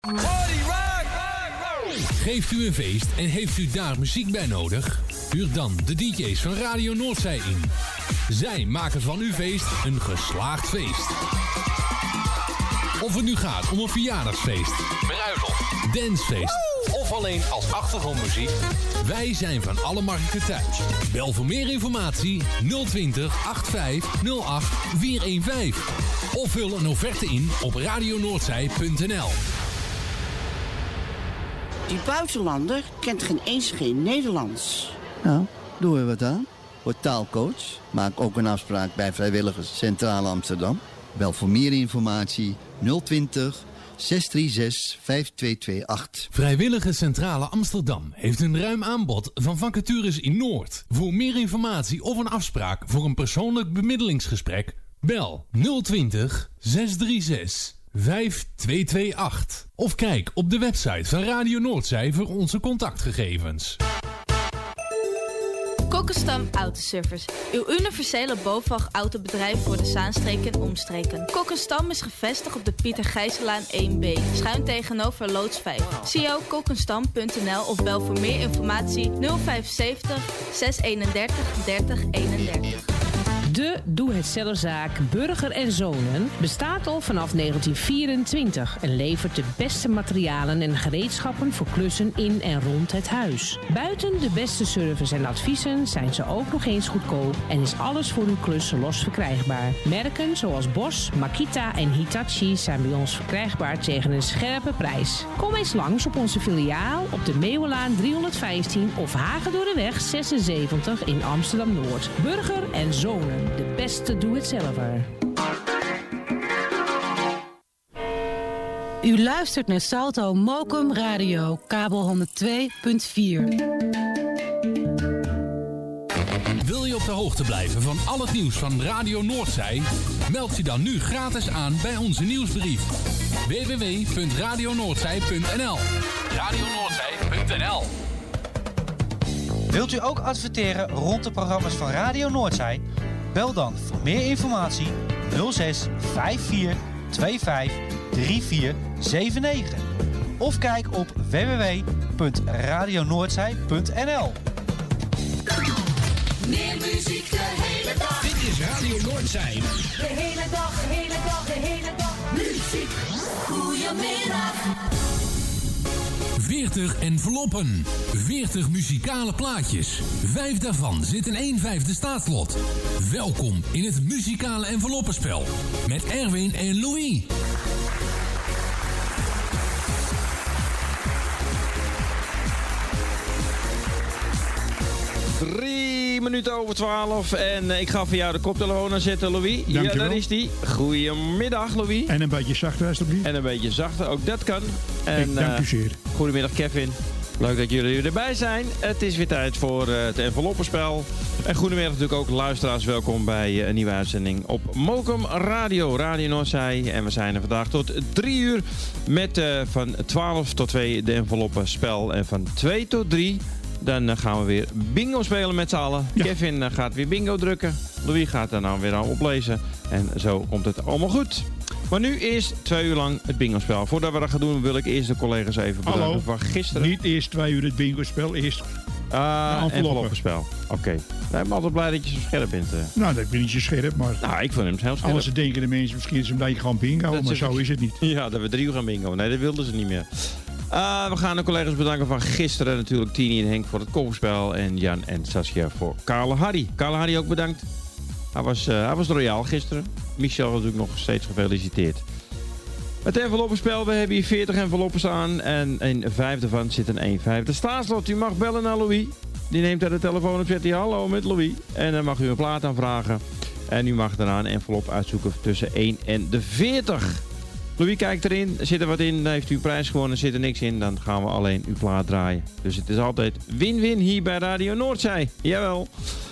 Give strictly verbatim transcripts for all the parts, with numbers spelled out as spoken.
Geeft u een feest en heeft u daar muziek bij nodig? Huur dan de D J's van Radio Noordzij in. Zij maken van uw feest een geslaagd feest. Of het nu gaat om een verjaardagsfeest, bruiloft, dancefeest of alleen als achtergrondmuziek. Wij zijn van alle markten thuis. Bel voor meer informatie nul twintig achtenvijftig nul acht vierhonderdvijftien. Of vul een offerte in op radionoordzij punt n l. Die buitenlander kent geen eens geen Nederlands. Nou, doen we wat aan. Word taalcoach. Maak ook een afspraak bij Vrijwilligers Centraal Amsterdam. Bel voor meer informatie nul twintig zes drie zes vijf twee twee acht. Vrijwilligers Centrale Amsterdam heeft een ruim aanbod van vacatures in Noord. Voor meer informatie of een afspraak voor een persoonlijk bemiddelingsgesprek, bel nul twintig zes drie zes vijf twee twee acht. Of kijk op de website van Radio Noordzij voor onze contactgegevens. Kokkenstam Autoservice. Uw universele BOVAG-autobedrijf voor de Zaanstreek en omstreken. Kokkenstam is gevestigd op de Pieter Gijsselaan één B. Schuin tegenover Loods vijf. C O kokkenstam punt n l of bel voor meer informatie nul vijf zeven nul zes eenendertig dertig eenendertig. De doe-het-zelfzaak Burger en Zonen bestaat al vanaf negentien vierentwintig en levert de beste materialen en gereedschappen voor klussen in en rond het huis. Buiten de beste service en adviezen zijn ze ook nog eens goedkoop en is alles voor uw klus los verkrijgbaar. Merken zoals Bosch, Makita en Hitachi zijn bij ons verkrijgbaar tegen een scherpe prijs. Kom eens langs op onze filiaal op de Meeuwenlaan driehonderdvijftien of Hagedorreweg zesenzeventig in Amsterdam-Noord. Burger en Zonen. De beste doe-het-zelver. U luistert naar Salto Mokum Radio, kabel honderd twee punt vier. Wil je op de hoogte blijven van al het nieuws van Radio Noordzij? Meld je dan nu gratis aan bij onze nieuwsbrief. w w w punt radio noordzij punt n l radio noordzij punt n l. Wilt u ook adverteren rond de programma's van Radio Noordzij? Bel dan voor meer informatie nul zes vijf vier twee vijf drie vier zeven negen. Of kijk op w w w punt radio noordzij punt n l. Meer muziek de hele dag. Dit is Radio Noordzij. De hele dag, de hele dag, de hele dag. Muziek. Goedemiddag. veertig enveloppen. veertig muzikale plaatjes. Vijf daarvan zitten één vijfde staatslot. Welkom in het muzikale enveloppenspel. Met Erwin en Louis. Drie minuten over twaalf en ik ga voor jou de koptelefoon aanzetten, Louis. Dank ja, je daar wel. is die. Goedemiddag, Louis. En een beetje zachter, alsjeblieft. En een beetje zachter, ook dat kan. En, Ik dank u zeer. Uh, goedemiddag, Kevin. Leuk dat jullie erbij zijn. Het is weer tijd voor uh, het enveloppenspel. En goedemiddag natuurlijk ook luisteraars. Welkom bij uh, een nieuwe uitzending op Mokum Radio, Radio Noordzij. En we zijn er vandaag tot drie uur met uh, van twaalf tot twee de enveloppenspel. En van twee tot drie... Dan uh, gaan we weer bingo spelen met z'n allen. Ja. Kevin uh, gaat weer bingo drukken. Louis gaat daar nou weer aan oplezen. En zo komt het allemaal goed. Maar nu eerst twee uur lang het bingo-spel. Voordat we dat gaan doen wil ik eerst de collega's even bedanken. Hallo. Van gisteren. Niet eerst twee uur het bingo-spel, eerst uh, enveloppenspel. Oké. Okay. Ik ben altijd blij dat je zo scherp bent. Uh. Nou, dat ben ik niet zo scherp, maar... Nou, ik vond hem heel scherp. Anders denken de mensen misschien dat ze gaan bingo, dat maar zo is het niet. Ja, dat we drie uur gaan bingo. Nee, dat wilden ze niet meer. Uh, we gaan de collega's bedanken van gisteren. Natuurlijk Tini en Henk voor het kofferspel. En Jan en Saskia voor Kale Harry. Kale Harry ook bedankt. Hij was, uh, hij was royaal gisteren. Michel was natuurlijk nog steeds gefeliciteerd. Het enveloppenspel. We hebben hier veertig enveloppen staan. En een vijf ervan zit een één vijfde staatslot. U mag bellen naar Louis. Die neemt daar de telefoon op, zet hij hallo met Louis. En dan mag u een plaat aanvragen. En u mag daarna een envelop uitzoeken tussen één en de veertig. Louis kijkt erin, zit er wat in, dan heeft u een prijs gewonnen, zit er niks in, dan gaan we alleen uw plaat draaien. Dus het is altijd win-win hier bij Radio Noordzij. Jawel.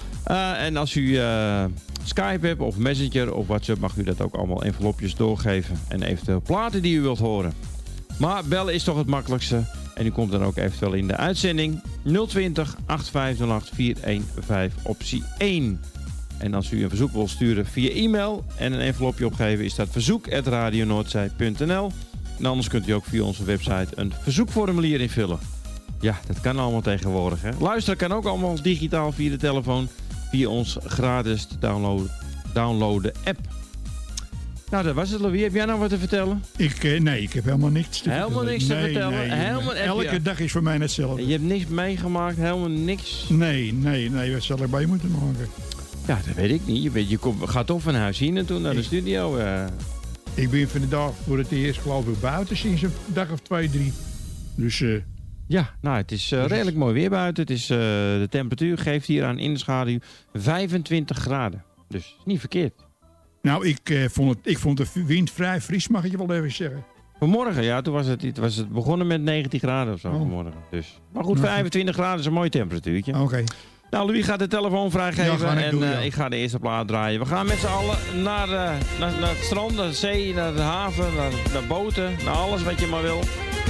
Uh, en als u uh, Skype hebt of Messenger of WhatsApp mag u dat ook allemaal envelopjes doorgeven. En eventueel platen die u wilt horen. Maar bellen is toch het makkelijkste. En u komt dan ook eventueel in de uitzending nul twintig acht vijf nul acht vier een vijf optie één. En als u een verzoek wilt sturen via e-mail en een envelopje opgeven is dat verzoek at radio noordzij punt n l. En anders kunt u ook via onze website een verzoekformulier invullen. Ja, dat kan allemaal tegenwoordig. Hè? Luisteren kan ook allemaal digitaal via de telefoon. Via ons gratis te downloaden, downloaden app. Nou, dat was het, Louis. Heb jij nou wat te vertellen? Ik, eh, nee, ik heb helemaal niks te helemaal vertellen. niks te nee, vertellen? Nee, helemaal, elke je, dag is voor mij hetzelfde. Je hebt niks meegemaakt? Helemaal niks? Nee, nee, nee. Wat zal ik bij moeten maken? Ja, dat weet ik niet. Je, weet, je komt, gaat toch van huis hier naartoe naar de ik, studio. Uh. Ik ben vandaag voor het eerst geloof ik buiten sinds een dag of twee, drie. Dus... Uh, ja, nou, het is uh, redelijk mooi weer buiten. Het is, uh, de temperatuur geeft hier aan in de schaduw vijfentwintig graden. Dus niet verkeerd. Nou, ik, uh, vond het, ik vond de wind vrij fris, mag ik je wel even zeggen. Vanmorgen, ja, toen was het, het, was het begonnen met negentien graden of zo oh. vanmorgen. Dus. Maar goed, vijfentwintig graden is een mooi temperatuurtje. Oké. Okay. Nou, Louis gaat de telefoon vrijgeven ja, en doen, uh, ja. ik ga de eerste plaat draaien. We gaan met z'n allen naar, uh, naar, naar het strand, naar de zee, naar de haven, naar, naar boten, naar alles wat je maar wil.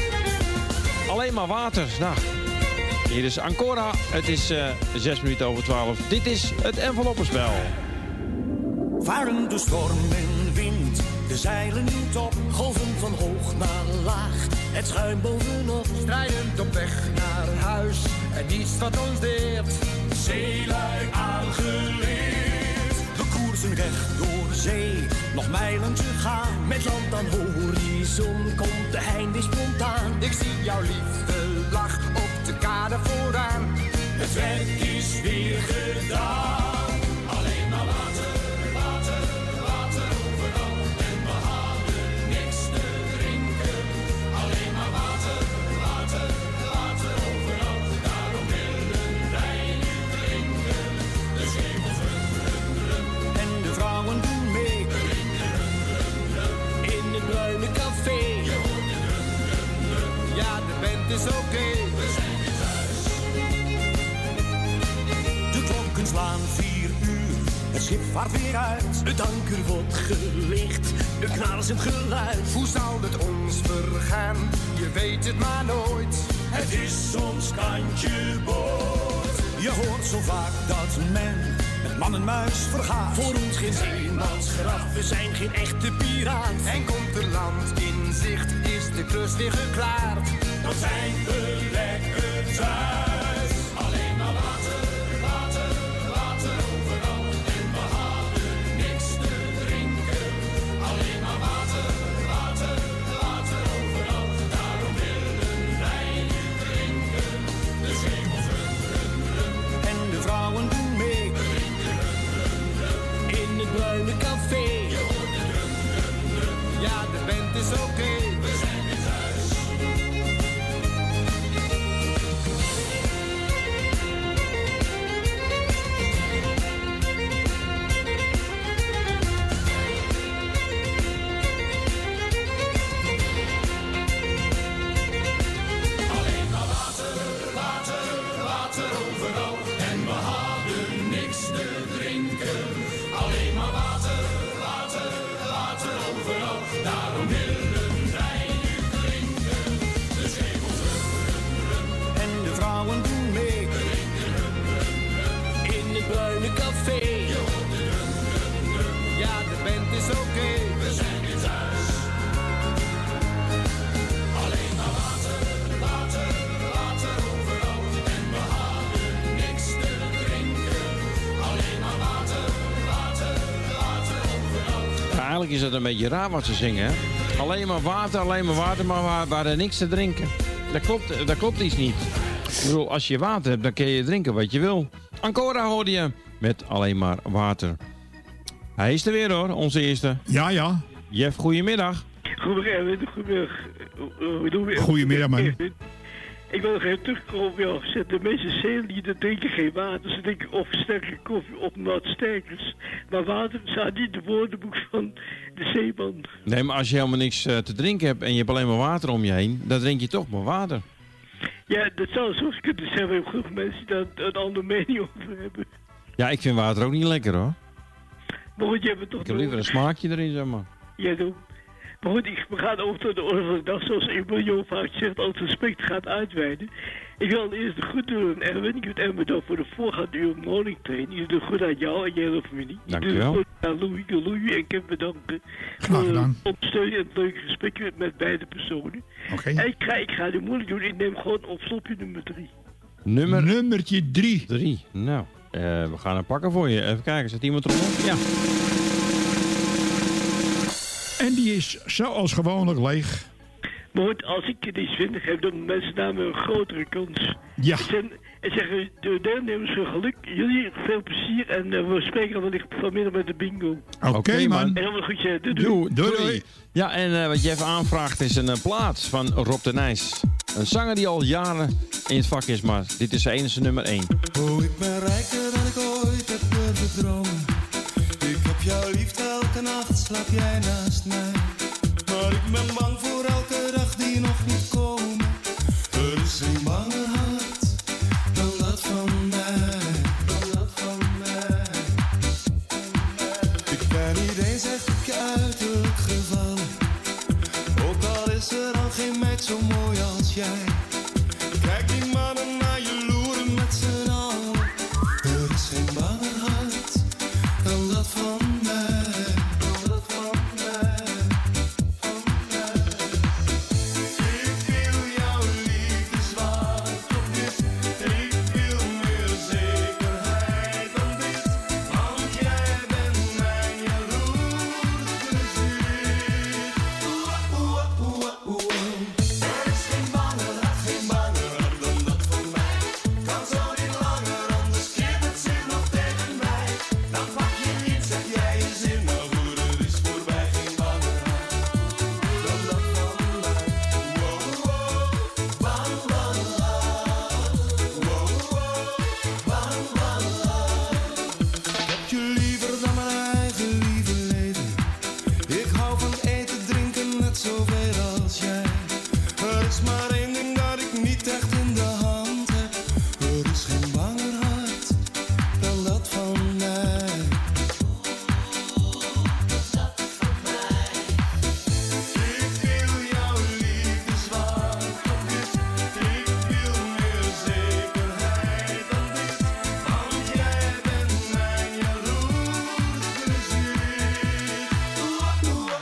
Alleen maar water. Nou, hier is Ancora. Het is uh, zes minuten over twaalf. Dit is het enveloppenspel. Varen de storm en wind, de zeilen in top, golven van hoog naar laag. Het schuim bovenop, strijdend op weg naar huis. En niets wat ons deert, zeelui aangeleerd. We koersen recht door de zee, nog mijlen te gaan. Met land aan horizon komt de heinde spontaan. Ik zie jouw liefde lach op de kade vooraan. Het werk is weer gedaan. Alleen maar water, water, water overal. En we hadden niks te drinken. Alleen maar water, water, water overal. Daarom willen wij nu drinken. De schemels rum, rum, rum. En de vrouwen doen mee. Rum, rum, rum, rum. In het bruine café. Je hoort de rum, rum, rum. Ja, de band is oké. Okay. We zijn weer thuis. De klonken slaan vier uur. Het schip vaart weer uit. Het anker wordt gelicht. De knarsend geluid. Hoe zou het ons vergaan? Je weet het maar nooit. Het is soms kantje boord. Je hoort zo vaak dat men met man en muis vergaat. Voor ons geen zeemansgraf. We zijn geen echte piraat. En komt er land in zicht, is de klus weer geklaard. Dan zijn we lekker thuis. Alleen maar water, water, water overal. En we hadden niks te drinken. Alleen maar water, water, water overal. Daarom willen wij nu drinken. De schemels rum, rum, rum. En de vrouwen doen mee. Drinken, rum, rum, rum. In het bruine café. Je hoort de drum, drum, drum. Ja, de band is oké. Okay. We zijn weer thuis. Alleen maar water, water, water overal. En we hadden niks te drinken. Alleen maar water, water, water overal. Daarom willen wij nu drinken. De schemels rum, rum, rum. En de vrouwen doen mee. Drinken, rum, rum, rum. In het bruine café. Je hoort de drum, drum, drum. Ja, de band is oké. Okay. We zijn weer thuis. Alleen maar water, water, water overal. En we hadden niks te drinken. Alleen maar water, water, water overal. Ja, eigenlijk is dat een beetje raar wat ze zingen, hè? Alleen maar water, alleen maar water, maar we we hadden niks te drinken. Dat klopt, dat klopt iets niet. Ik bedoel, als je water hebt, dan kun je drinken wat je wil. Ancora hoorde je met alleen maar water. Hij is er weer hoor, onze eerste. Ja, ja. Jeff, goedemiddag. Goedemiddag. Goedemiddag. Goedemiddag, man. Ik wil nog even terugkomen. Ja, de mensen zeelieden drinken geen water. Ze drinken of sterke koffie of noodsterkers. Maar water staat niet in het woordenboek van de zeeman. Nee, maar als je helemaal niks uh, te drinken hebt en je hebt alleen maar water om je heen, dan drink je toch maar water. Ja, dat zou soms kunnen zijn. We hebben genoeg mensen die daar een andere mening over hebben. Ja, ik vind water ook niet lekker hoor. Maar goed, je hebt het toch ik heb liever een smaakje erin, zeg maar. Ja, toch. Maar goed, ik, we gaan over tot de orde van de dag. Zoals Emilio vaak zegt, als het respect gaat uitweiden. Ik wil eerst de groet doen aan Erwin. Ik wil Erwin bedanken voor de voorgaande uur morning train. Ik doe goed aan jou en je hele familie. Dankjewel. Ik doe goed aan Louis, Louis en Kim bedanken. Graag gedaan. Voor het ondersteunen en het leuke gesprek met, met beide personen. Oké. En ik ga, ik ga het moeilijk doen. Ik neem gewoon op slopje nummer drie. Nummer... Nummertje drie. Drie. Nou, uh, we gaan hem pakken voor je. Even kijken, zit iemand erop? Ja. En die is zoals gewoonlijk leeg. Maar goed, als ik het iets vind, heb dan mensen namen een grotere kans. Ja. En, en zeggen de deelnemers veel geluk, jullie veel plezier en uh, we spreken al wellicht vanmiddag met de bingo. Oké, okay, okay, man. En dan een goedje. Doei, doei. Doei, doei. Ja, en uh, wat je even aanvraagt is een uh, plaat van Rob de Nijs. Een zanger die al jaren in het vak is, maar dit is zijn enige nummer één. Oh, ik ben rijker dan ik ooit heb durven dromen. Ik heb jouw liefde elke nacht, slaap jij naast mij. Maar ik ben bang voor elke dag die nog niet komen. Er is geen banger hart dan dat van mij, dan dat van mij. Ik ben niet eens echt op je uiterlijk gevallen. Ook al is er dan geen meid zo mooi als jij. Kijk die mannen naar je loeren met z'n allen. Er is geen banger hart dan dat van mij, dan dat van mij.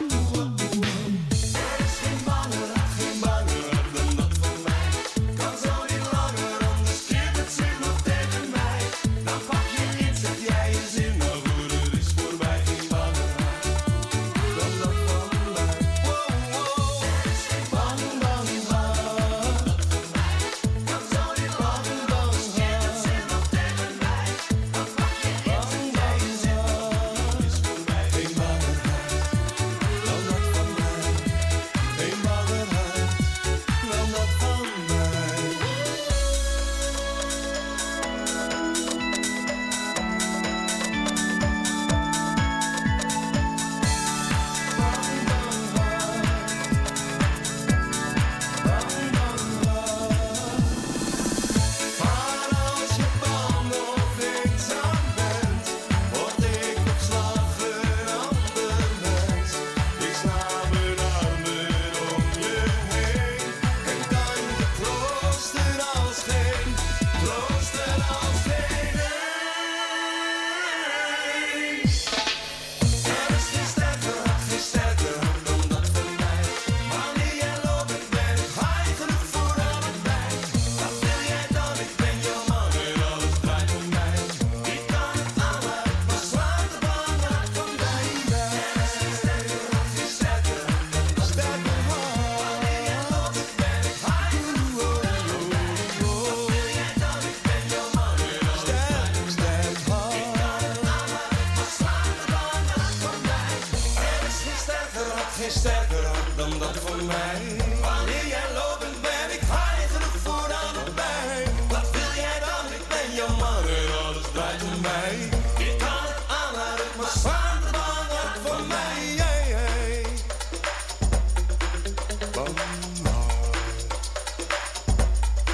Kan zo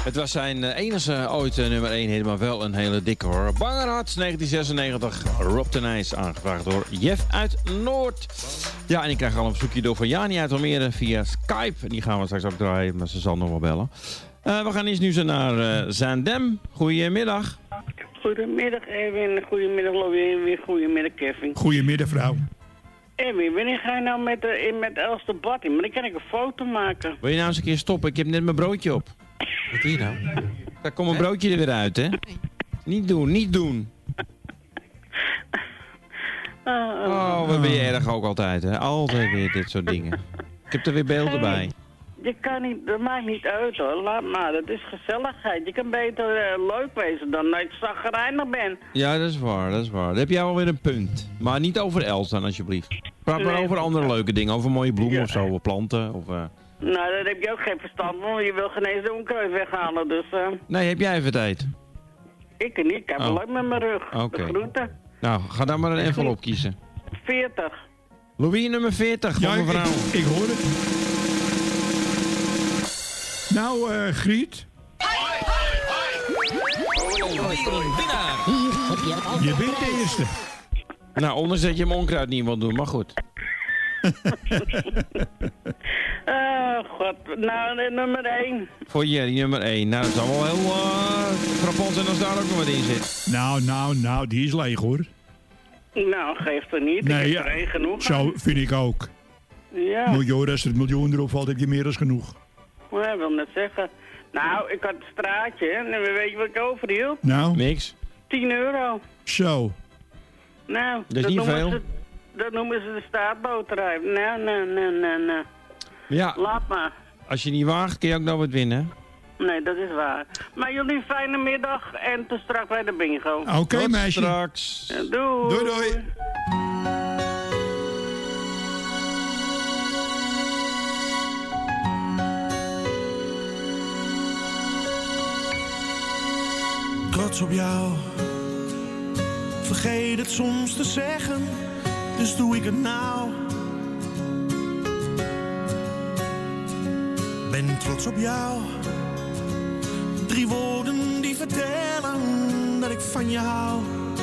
Het was zijn uh, enige ooit uh, nummer één hit, maar wel een hele dikke hoor. Bangerhart, negentien zesennegentig. Rob de Nijs, aangevraagd door Jeff uit Noord. Ja, en ik krijg al een verzoekje door van Jani uit Almere via Skype. Die gaan we straks ook draaien, maar ze zal nog wel bellen. Uh, we gaan eerst nu zo naar uh, Zaandam. Goedemiddag. Goedemiddag Erwin, goedemiddag Louis, goedemiddag Kevin. Goedemiddag vrouw. Erwin, wanneer ga je nou met, uh, in met Els de Bad in? Maar dan kan ik een foto maken. Wil je nou eens een keer stoppen? Ik heb net mijn broodje op. Wat doe je nou? Daar komt mijn broodje er weer uit, hè? Niet doen, niet doen. Oh, wat ben je erg ook altijd, hè? Altijd weer dit soort dingen. Ik heb er weer beelden bij. Je kan niet, dat maakt niet uit hoor, laat maar, dat is gezelligheid. Je kan beter uh, leuk wezen dan dat ik zagrijnig ben. Ja, dat is waar, dat is waar. Dan heb jij alweer een punt. Maar niet over Els dan, alsjeblieft. Praat maar nee. over andere leuke dingen, over mooie bloemen ja. of zo, of planten. Of, uh... Nou, daar heb je ook geen verstand van, want je wil geen eens de onkruid weghalen, dus... Uh... Nee, heb jij even tijd? Ik niet, ik heb oh. leuk met mijn rug. Oké. Okay. De groeten. Nou, ga dan maar een envelop kiezen. veertig. Louis, nummer veertig, ja, van mevrouw. Ik, ik hoor het. Nou, uh, Griet. Je bent de eerste. Nou, anders dat je hem onkruid niet wil doen, maar goed. Oh, god. Nou, nummer één. Voor Jerry, nummer één. Nou, dat zal wel heel uh, frappant zijn als daar ook nog wat in zit. Nou, nou, nou, die is leeg, hoor. Nou, geeft er niet. Nee, ik heb er één genoeg. Zo vind ik ook. Ja. Miljoen, als er het miljoen erop valt, heb je meer dan genoeg. Ja, ik wil net zeggen. Nou, ik had een straatje en weet je wat ik overhield? Nou? Niks. tien euro. Zo. Nou, dat is niet veel. Ze, dat noemen ze de staatboterij. Nou, nou, nou, nou, nou. Ja. Laat maar. Als je niet waagt, kun je ook nog wat winnen. Nee, dat is waar. Maar jullie een fijne middag en tot straks bij de bingo. Oké, okay, meisje. Straks. Ja, doei. Doei, doei. Trots op jou. Vergeet het soms te zeggen, dus doe ik het nou. Ben trots op jou. Drie woorden die vertellen dat ik van je hou.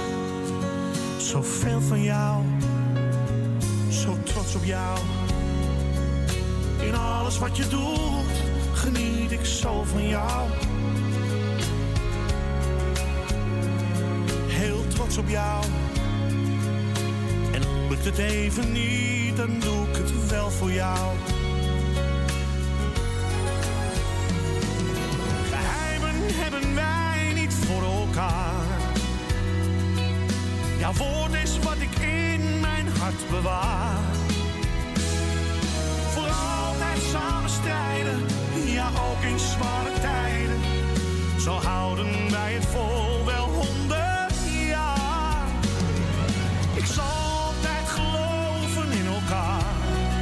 Zoveel van jou. Zo trots op jou. In alles wat je doet, geniet ik zo van jou. Heel trots op jou. En lukt het even niet, dan doe ik het wel voor jou. Geheimen hebben wij niet voor elkaar. Jouw woord is wat ik in mijn hart bewaar. Voor altijd samen strijden, ja ook in zware tijden. Zo houden wij het vol wel honderd jaar. Ik zal altijd geloven in elkaar.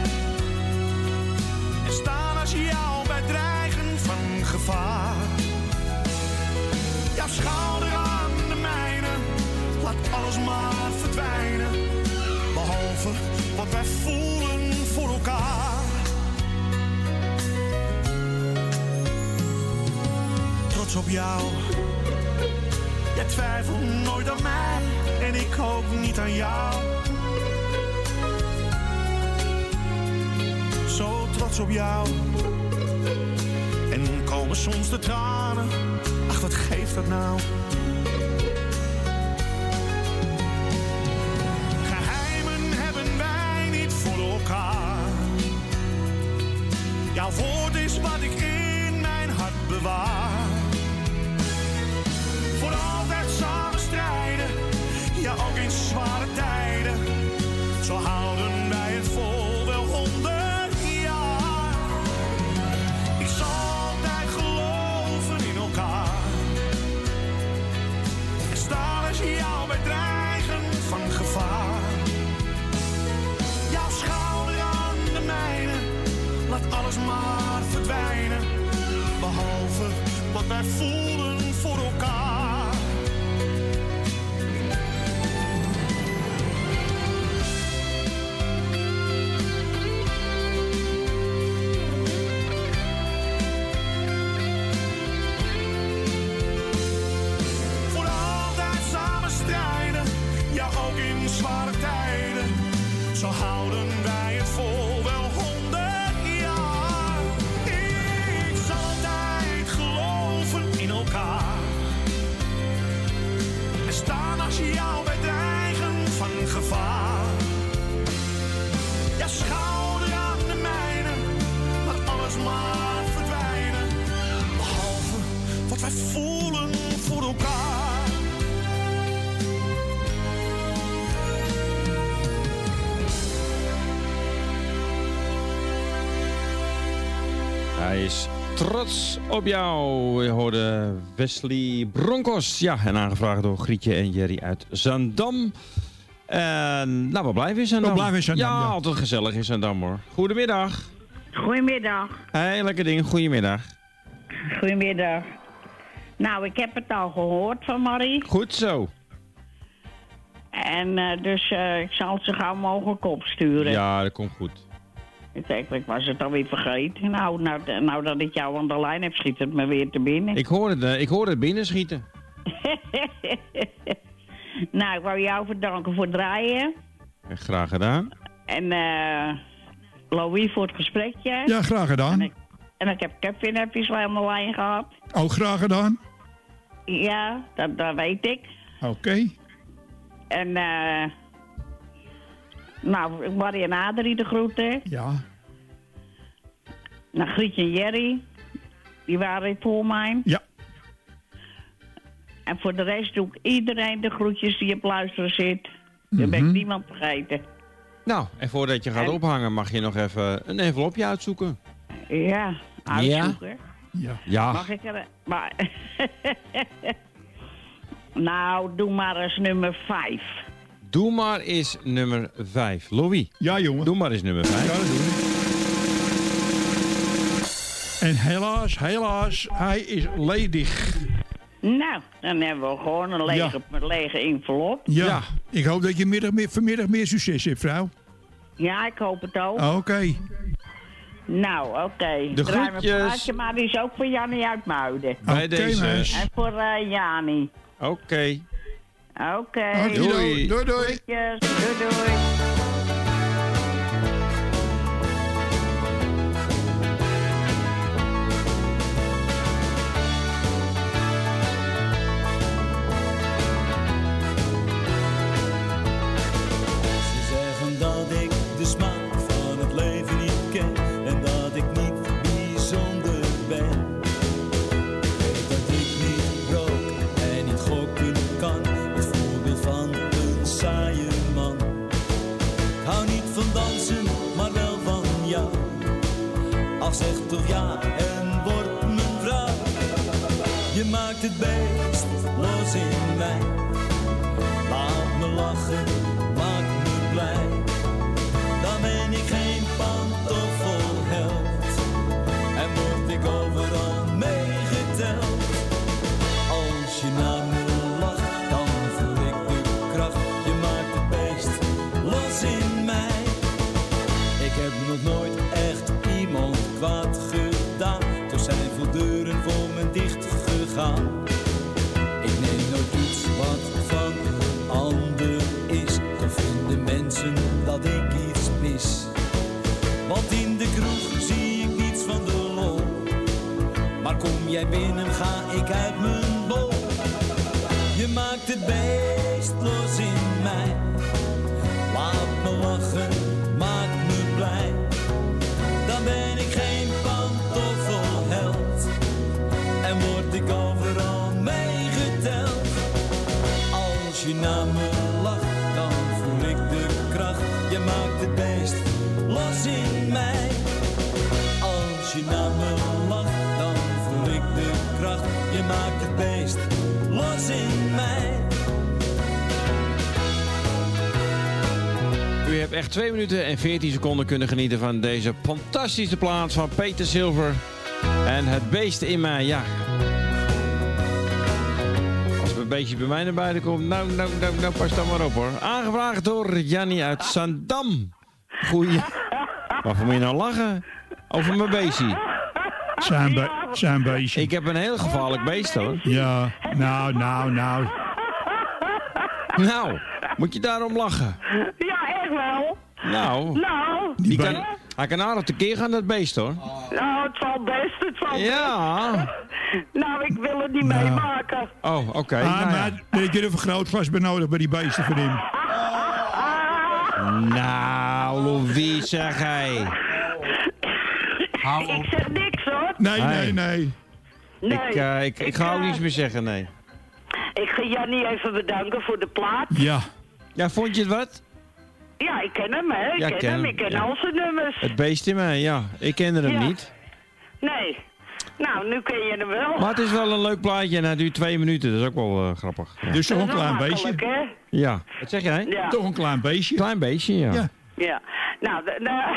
En staan als jou bij dreigen van gevaar. Jouw schouder aan de mijne, laat alles maar verdwijnen. Behalve wat wij voelen voor elkaar. Trots op jou. Jij twijfelt nooit aan mij en ik ook niet aan jou. Zo trots op jou. En komen soms de tranen. Ach, wat geeft dat nou? Geheimen hebben wij niet voor elkaar. Jouw woord is wat ik in mijn hart bewaar. Voor altijd samen strijden, ja ook in zware tijden. Zo houden wij het vol wel honderd jaar. Ik zal altijd geloven in elkaar. En staan als jou bij dreigen van gevaar. Jouw schouder aan de mijne, laat alles maar verdwijnen. Behalve wat wij voelen voor elkaar. elkaar. En staan als je jou bij dreigen van gevaar. Ja, schouder aan de mijne, laat alles maar verdwijnen. Behalve wat wij voelen voor elkaar. Hij is trots op jou. Je hoorde Wesley Broncos. Ja, en aangevraagd door Grietje en Jerry uit Zaandam. En nou, we blijven in Zaandam. We blijven in Zaandam, ja, ja. altijd gezellig in Zaandam, hoor. Goedemiddag. Goedemiddag. Hey, lekker ding. Goedemiddag. Goedemiddag. Nou, ik heb het al gehoord van Marie. Goed zo. En uh, dus uh, ik zal het zo gauw mogelijk opsturen. Ja, dat komt goed. Ik denk, ik was het alweer vergeten. Nou, nou, nou dat ik jou aan de lijn heb, schiet het me weer te binnen. Ik hoorde het, uh, ik hoorde het binnenschieten. Nou, ik wou jou bedanken voor het draaien. Graag gedaan. En uh, Louis voor het gesprekje. Ja, graag gedaan. En ik, en ik heb Kevin even aan de lijn gehad. Ook graag gedaan. Ja, dat, dat weet ik. Oké. Okay. En eh... Uh, nou, Marie en Adrie de groeten. Ja. Nou, Grietje en Jerry. Die waren voor mij. Ja. En voor de rest doe ik iedereen de groetjes die op luisteren zit. Dan Mm-hmm. ben ik niemand vergeten. Nou, en voordat je gaat en... ophangen mag je nog even een envelopje uitzoeken. Ja, uitzoeken. Ja. Ja. Mag ik er... Maar... nou, doe maar eens nummer vijf. Doe maar eens nummer vijf. Louis. Ja, jongen. Doe maar eens nummer vijf. Ja, dat doe ik. En helaas, helaas, hij is ledig. Nou, dan hebben we gewoon een lege, ja. lege envelop. Ja. ja, ik hoop dat je middag, meer, vanmiddag meer succes hebt, vrouw. Ja, ik hoop het ook. Oké. Okay. Nou, oké. Okay. De groetjes. Maar die is ook voor Jannie uit Muiden. Bij okay, deze. En voor uh, Jani. Oké. Okay. Oké. Okay. Doei. Doei, doei. Doei, doei. doei. Ze zeggen dat ik de smaak van het leven niet ken en dat ik niet bijzonder ben. Ik weet dat ik niet rook en niet gokken kan. Van een saaie man. Ik hou niet van dansen, maar wel van jou. Ach, zeg toch ja en word mijn vrouw. Je maakt het beest los in mij. Laat me lachen, maak me blij. Dan ben ik geen pantoffelheld. En word ik overal meegeteld. Als je naar me nog nooit echt iemand kwaad gedaan. Toch zijn veel deuren voor me dicht gegaan. Ik neem nooit iets wat van een ander is. Toch vinden mensen dat ik iets mis. Want in de kroeg zie ik niets van de lol. Maar kom jij binnen, ga ik uit mijn bol. Je maakt het beest los in mij. Laat me lachen, maak me blij. Dan ben ik geen pantoffelheld. En word ik overal meegeteld. Als je naar me lacht, dan voel ik de kracht. Je maakt het beest los in mij. Als je naar me lacht, dan voel ik de kracht. Je maakt het beest los in mij. U hebt echt twee minuten en veertien seconden kunnen genieten van deze fantastische plaats van Peter Silver. En het beest in mij, ja. Als het een beetje bij mij naar buiten komt, nou, nou, nou, nou pas dan maar op hoor. Aangevraagd door Jannie uit Zaandam. Goeie. Waarvoor moet je nou lachen? Over mijn beestie. Zijn, be zijn beestje. Ik heb een heel gevaarlijk beest hoor. Ja, nou, nou, nou. Nou, moet je daarom lachen? Ja, echt wel. Nou, nou. Die kan, hij kan aardig tekeer gaan, dat beest hoor. Nou, het valt best, het valt ja. best. Nou, ik wil het niet Nou. meemaken. Oh, oké. Okay. Ah, nou, maar ja. Ik heb een vergrootglas benodigd bij die beesten van hem. Nou, Louise, zeg hij. Ik zeg niks, hoor. Nee, Hey. nee, nee. Nee. Ik, uh, ik, ik, ik ga ook uh, niets meer zeggen, nee. Ik ga Jannie even bedanken voor de plaat. Ja. Ja, vond je het wat? Ja, ik ken hem, hè. Ik Ja, ken, ken hem. hem, Ik ken ja. al zijn nummers. Het beest in mij, ja. Ik kende hem Ja. niet. Nee. Nou, nu ken je hem wel. Maar het is wel een leuk plaatje en hij duurt twee minuten. Dat is ook wel uh, grappig. Ja. Dus toch Dat een is wel klein beestje. makkelijk, hè? Ja. Wat zeg jij? Ja. Toch een klein beestje. Klein beestje, ja. Ja. Ja. Nou, de, de-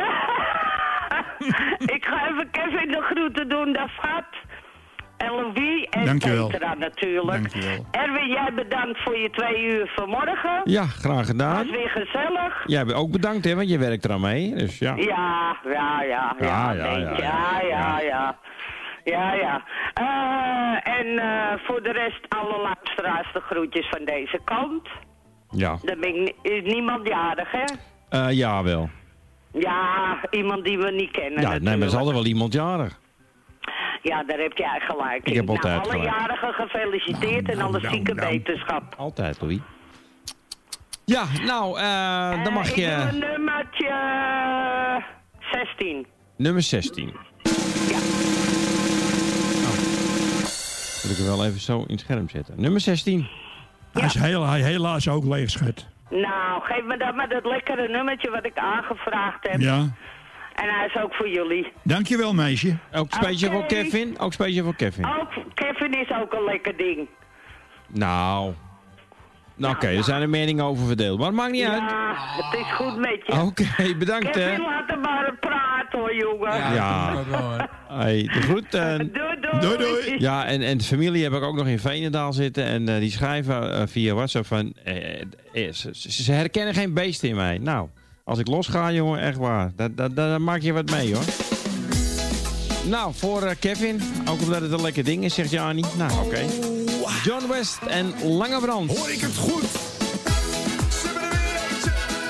ik ga even Kevin de groeten doen, dat schat. En Louis en Dankjewel. Petra natuurlijk. Dankjewel. Erwin, jij bedankt voor je twee uur vanmorgen. Ja, graag gedaan. Was weer gezellig. Jij bent ook bedankt, hè, want je werkt er aan mee. Dus ja. Ja, ja, ja, ja, Ja, ja, denk- ja, ja, ja, ja. Ja, ja. Eh, en eh, voor de rest alle luisteraars de groetjes van deze kant. Ja. Dan ben ik, ni- is niemand jarig, hè? Uh, ja, wel. Ja, iemand die we niet kennen. Ja, nee, maar er is natuurlijk. altijd wel iemand jarig. Ja, daar heb jij gelijk Ik in. heb altijd nou, alle gelijk. jarigen gefeliciteerd en alle zieke wetenschap. Altijd, Louis. Ja, nou, uh, dan mag Eh, je... Ik wil een nummertje zestien. Nummer zestien. Ja. Oh. Moet ik er wel even zo in het scherm zetten. Nummer zestien. Hij is heel, hij helaas ook leeg, schat. Nou, geef me dan maar dat lekkere nummertje wat ik aangevraagd heb. Ja. En hij is ook voor jullie. Dankjewel, meisje. Ook speciaal Oké. voor Kevin? Ook speciaal voor Kevin. Ook Kevin is ook een lekker ding. Nou... Nou, oké, er zijn er meningen over verdeeld. Maar het maakt niet uit. Ja, het is goed met je. Oké, bedankt, hè. Kevin, laat hem maar praten hoor, jongen. Ja. Hey, de groet. Uh, doei, doei. Doei, doei. Ja, en, en de familie heb ik ook nog in Veenendaal zitten. En uh, die schrijven uh, via WhatsApp van... Uh, uh, ze, ze herkennen geen beesten in mij. Nou, als ik los ga, jongen, echt waar. Dan maak je wat mee, hoor. Nou, voor uh, Kevin. Ook omdat het een lekker ding is, zegt Jani. Nou, oké. Okay. John West en Lange Brand. Hoor ik het goed? Ze hebben er weer eentje.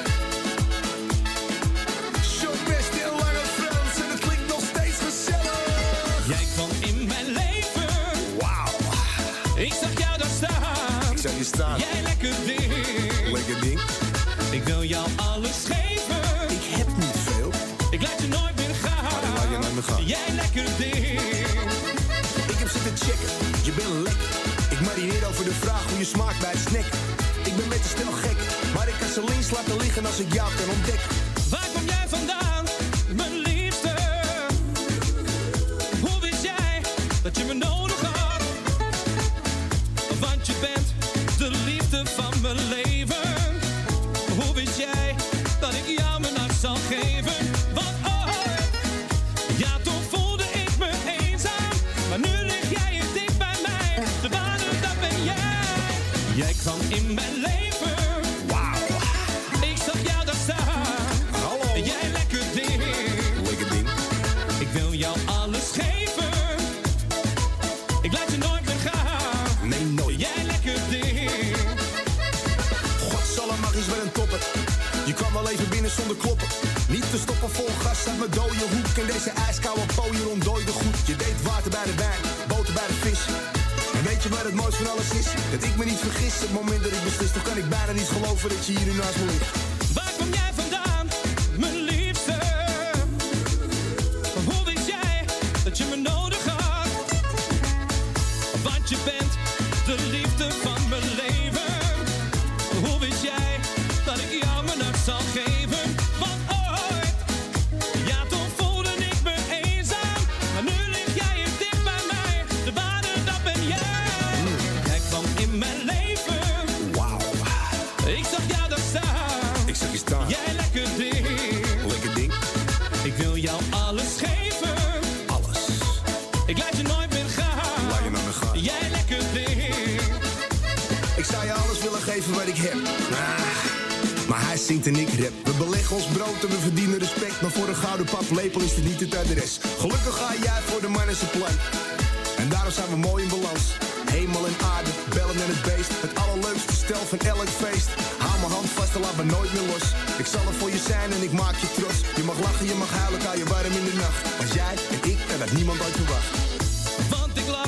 John West en Lange Brand. En het klinkt nog steeds gezellig. Jij kwam in mijn leven. Wauw. Ik zag jou daar staan. Ik zag je staan. Jij lekker ding. Lekker ding. Ik wil jou alles geven. Ik heb niet veel. Ik laat je nooit meer gaan. Maar dan laat je naar me gaan. Jij lekker ding. Ik heb zitten checken. Je bent lekker. Ik marineer over de vraag hoe je smaakt bij het snack. Ik ben met de stel gek, maar ik kan ze links laten liggen als ik jou kan ontdekken. Waar kom jij vandaan, mijn liefste? Hoe wist jij dat je me nodig had? Want je bent de liefde van mijn leven. Hoe wist jij dat ik jou mijn hart zal geven? Want oh, ja, toen voelde ik me eenzaam. Maar nu lig jij hier dicht bij mij. De waarde, dat ben jij. Jij kwam in mijn leven. Wauw. Ik zag jou daar staan. Hallo. Jij lekker ding. Lekker ding. Ik wil jou alles geven. Ik laat je nooit meer gaan. Nee, nooit. Jij lekker ding. Godsalam mag eens wel een topper. Je kwam wel even binnen zonder kloppen. Niet te stoppen vol gas uit mijn dode hoek. En deze ijskoude pooier ontdooide goed. Je deed water bij de wijn, boter bij de vis. En weet je wat het mooiste van alles is? Dat ik me niet vergis op het moment dat ik beslis. Toch kan ik bijna niet geloven dat je hier nu naast me ligt. Waar kom jij vandaan, mijn liefste? Hoe wist jij dat je me nodig had? Want je bent de liefde van mijn leven. Hoe wist jij dat ik jou mijn hart zal geven? Want ooit, ja, toen voelde ik me eenzaam. Maar nu lig jij hier dicht bij mij. De waarde, dat ben jij. Jij kwam in mijn leven. Wauw. Ik zag jou daar staan. Ik zag je staan. Jij lekker ding. Lekker ding. Ik wil jou alles geven. Alles. Ik laat je nooit meer gaan. Laat je naar me gaan. Jij lekker ding. Ik zou je alles willen geven wat ik heb. Ah, maar hij zingt en ik rap. We beleggen ons brood en we verdienen respect. Maar voor een gouden paplepel is dit niet het adres. Gelukkig ga jij voor de man en zijn plan. En daarom zijn we mooi in balans. Hemel en aarde, bellen en het beest. Het allerleukste stel van elk feest. Hou mijn hand vast en laat me nooit meer los. Ik zal er voor je zijn en ik maak je trots. Je mag lachen, je mag huilen, hou je warm in de nacht. Als jij en ik en dat niemand ooit verwacht. Want ik laat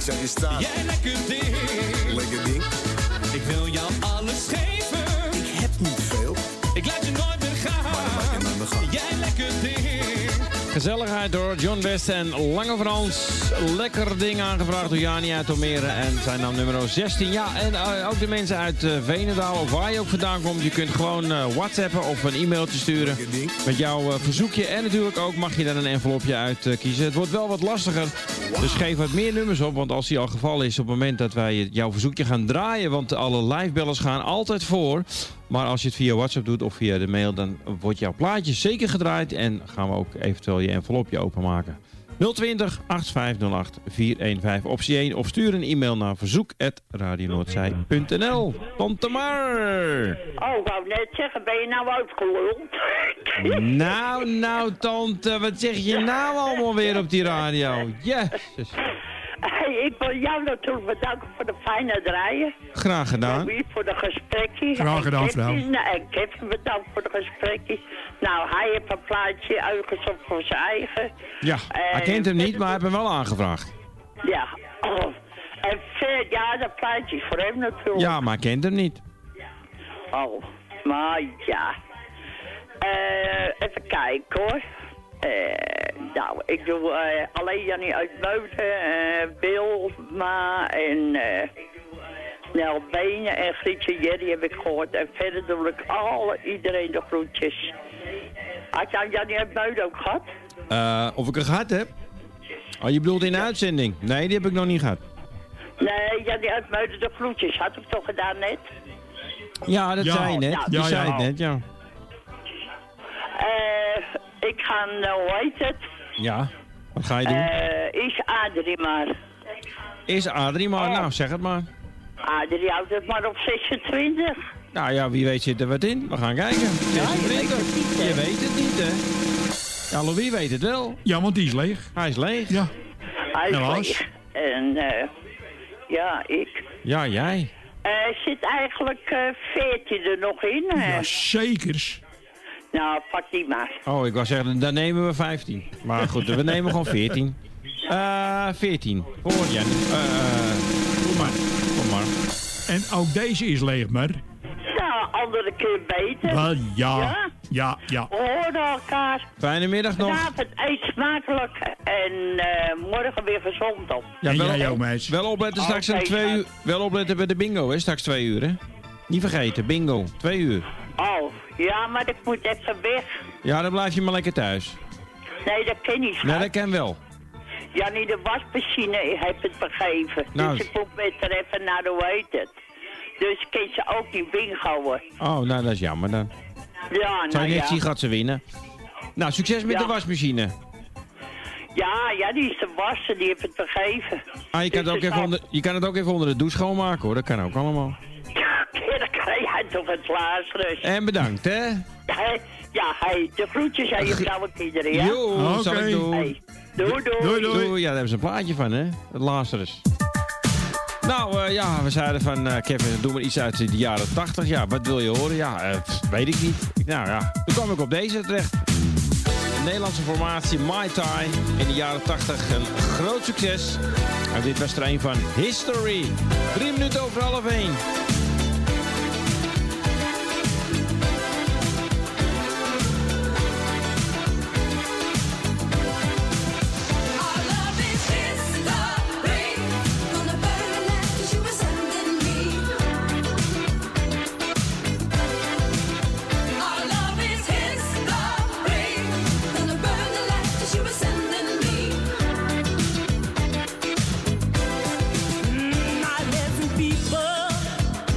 zag je staan. Jij lekker ding. Lekker ding. Ik wil jou alles geven. Ik heb niet veel. Ik laat je nooit meer gaan. Maar dan laat je me gaan. Jij lekker ding. Gezelligheid door John West en Lange Frans. Lekker ding aangevraagd door Jani uit Almere. En zijn naam nummer zestien. Ja, en uh, ook de mensen uit uh, Veenendaal, of waar je ook vandaan komt. Je kunt gewoon uh, whatsappen of een e-mailtje sturen met jouw uh, verzoekje. En natuurlijk ook mag je daar een envelopje uit uh, kiezen. Het wordt wel wat lastiger. Dus geef wat meer nummers op. Want als die al gevallen is op het moment dat wij jouw verzoekje gaan draaien. Want alle livebellers gaan altijd voor. Maar als je het via WhatsApp doet of via de mail, dan wordt jouw plaatje zeker gedraaid. En gaan we ook eventueel je envelopje openmaken. nul twintig, acht vijf nul acht, vier een vijf optie één. Of stuur een e-mail naar verzoek at radio noordzij punt n l. Tante Mar. Oh, ik wou net zeggen, ben je nou uitgeluld? Nou, nou, tante, wat zeg je nou allemaal weer op die radio? Jezus. Hey, ik wil jou natuurlijk bedanken voor de fijne draaien. Graag gedaan. Wie voor de gesprekjes. Graag gedaan, vrouw. En Kevin bedankt voor de gesprekjes. Nou, hij heeft een plaatje uitgezocht voor zijn eigen. Ja, hij En kent hem niet, verder- maar hij heeft hem wel aangevraagd. Ja, oh. En verder, ja, dat plaatje is voor hem natuurlijk. Ja, maar hij kent hem niet. Oh, maar ja. Eh, even kijken hoor. Eh, nou, ik doe eh, alleen Jannie uit Buiten, eh Bilma en eh Nel Benen en Grietje Jerry heb ik gehoord. En verder doe ik alle, iedereen de groetjes. Had jij Jannie uit Buiten ook gehad? Uh, of ik er gehad heb? Oh, je bedoelt in de uitzending? Nee, die heb ik nog niet gehad. Nee, Jannie uit Buiten de groetjes. Had ik toch gedaan net? Ja, dat Ja. zei je net. Ja, Die ja, zei ja. het net, ja. Eh, ik ga, uh, hoe heet het? Ja, wat ga je doen? Eh, is Adrie maar. Is Adrie maar? Nou, zeg het maar. Adrie houdt het maar op zesentwintig. Nou ja, wie weet zit er wat in. We gaan kijken. zesentwintig. Je weet het niet, hè? Ja, Louis weet het wel. Ja, want die is leeg. Hij is leeg. Ja. Hij is Helaas. leeg. En eh, ja, ik. Ja, jij. Eh zit eigenlijk eh veertien er nog in. hè? Ja, zekers. Nou, pak die maar. Oh, ik wou zeggen, dan nemen we vijftien. Maar goed, we nemen gewoon veertien. Eh, veertien. Voor Jan. Eh, Kom maar. kom maar. En ook deze is leeg, maar. Nou, andere keer beter. Wel, ja. Ja? Ja, ja. We horen elkaar. Fijne middag nog. Vanavond eet smakelijk. En eh, morgen weer gezond op. Ja, En wel, jij ook, meis. wel opletten straks Oké, om twee schat. uur. Wel opletten bij de bingo, hè? Straks twee uur, hè? Niet vergeten, bingo. Twee uur. Oh, ja, maar ik moet even weg. Ja, dan blijf je maar lekker thuis. Nee, dat ken niet, schat. Nee, dat kan wel. Jannie, de wasmachine heeft het begeven. Nou. Dus ik moet met er even naar, hoe heet het. Dus ik kan ze ook niet bingoen. Oh, nou, dat is jammer dan. Ja, Zou nou je net ja. zien, gaat ze winnen. Nou, succes met Ja. de wasmachine. Ja, ja, die is de wassen, die heeft het begeven. Ah, je kan, het Dus ook het even onder, je kan het ook even onder de douche schoonmaken, hoor. Dat kan ook allemaal. Ja, dan krijg jij toch het Lazarus. En bedankt, hè? Hey, ja, hey, de groetjes aan je vrouw en kinderen, ja? Jo, Oké. zal ik doen. Hey, doei, doei. Doei, doei. Doei. Ja, daar hebben ze een plaatje van, hè? Het Lazarus. Nou, eh, ja, we zeiden van, eh, Kevin, doe maar iets uit de jaren tachtig. Ja, wat wil je horen? Ja, eh, pff, weet ik niet. Nou ja, toen kwam ik op deze terecht. De Nederlandse formatie Mai Tai in de jaren tachtig. Een groot succes. En dit was er een van History. Drie minuten over half één. My lesson people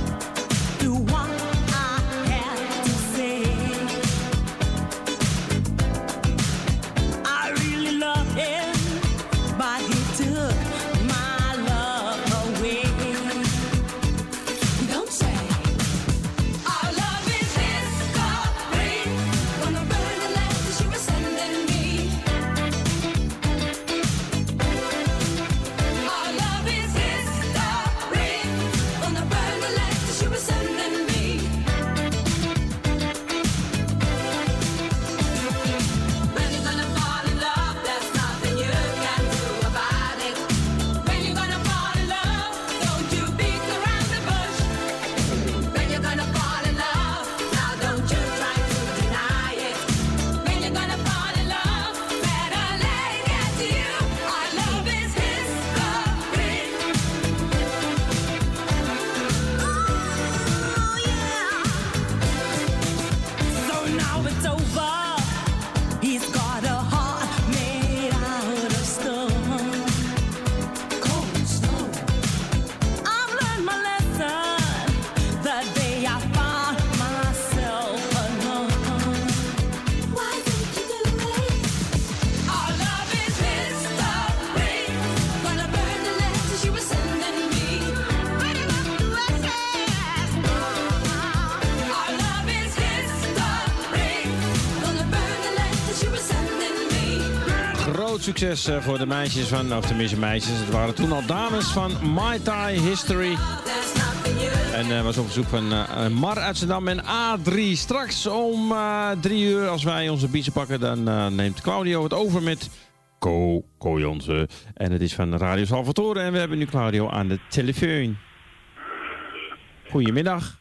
Groot succes uh, voor de meisjes van, of tenminste meisjes, het waren toen al dames van My Thai History. En uh, was op bezoek van uh, Mar uit Zandam en A drie. Straks om uh, drie uur, als wij onze biezen pakken, dan uh, neemt Claudio het over met Ko Kojonse. En het is van Radio Salvatore en we hebben nu Claudio aan de telefoon. Goedemiddag.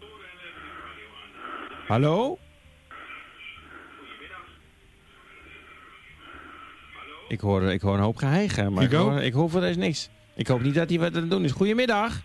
Hallo? Ik hoor, ik hoor een hoop geheigen, maar ik, ik, hoor, ik hoor voor deze niks. Ik hoop niet dat hij wat aan het doen is. Goedemiddag.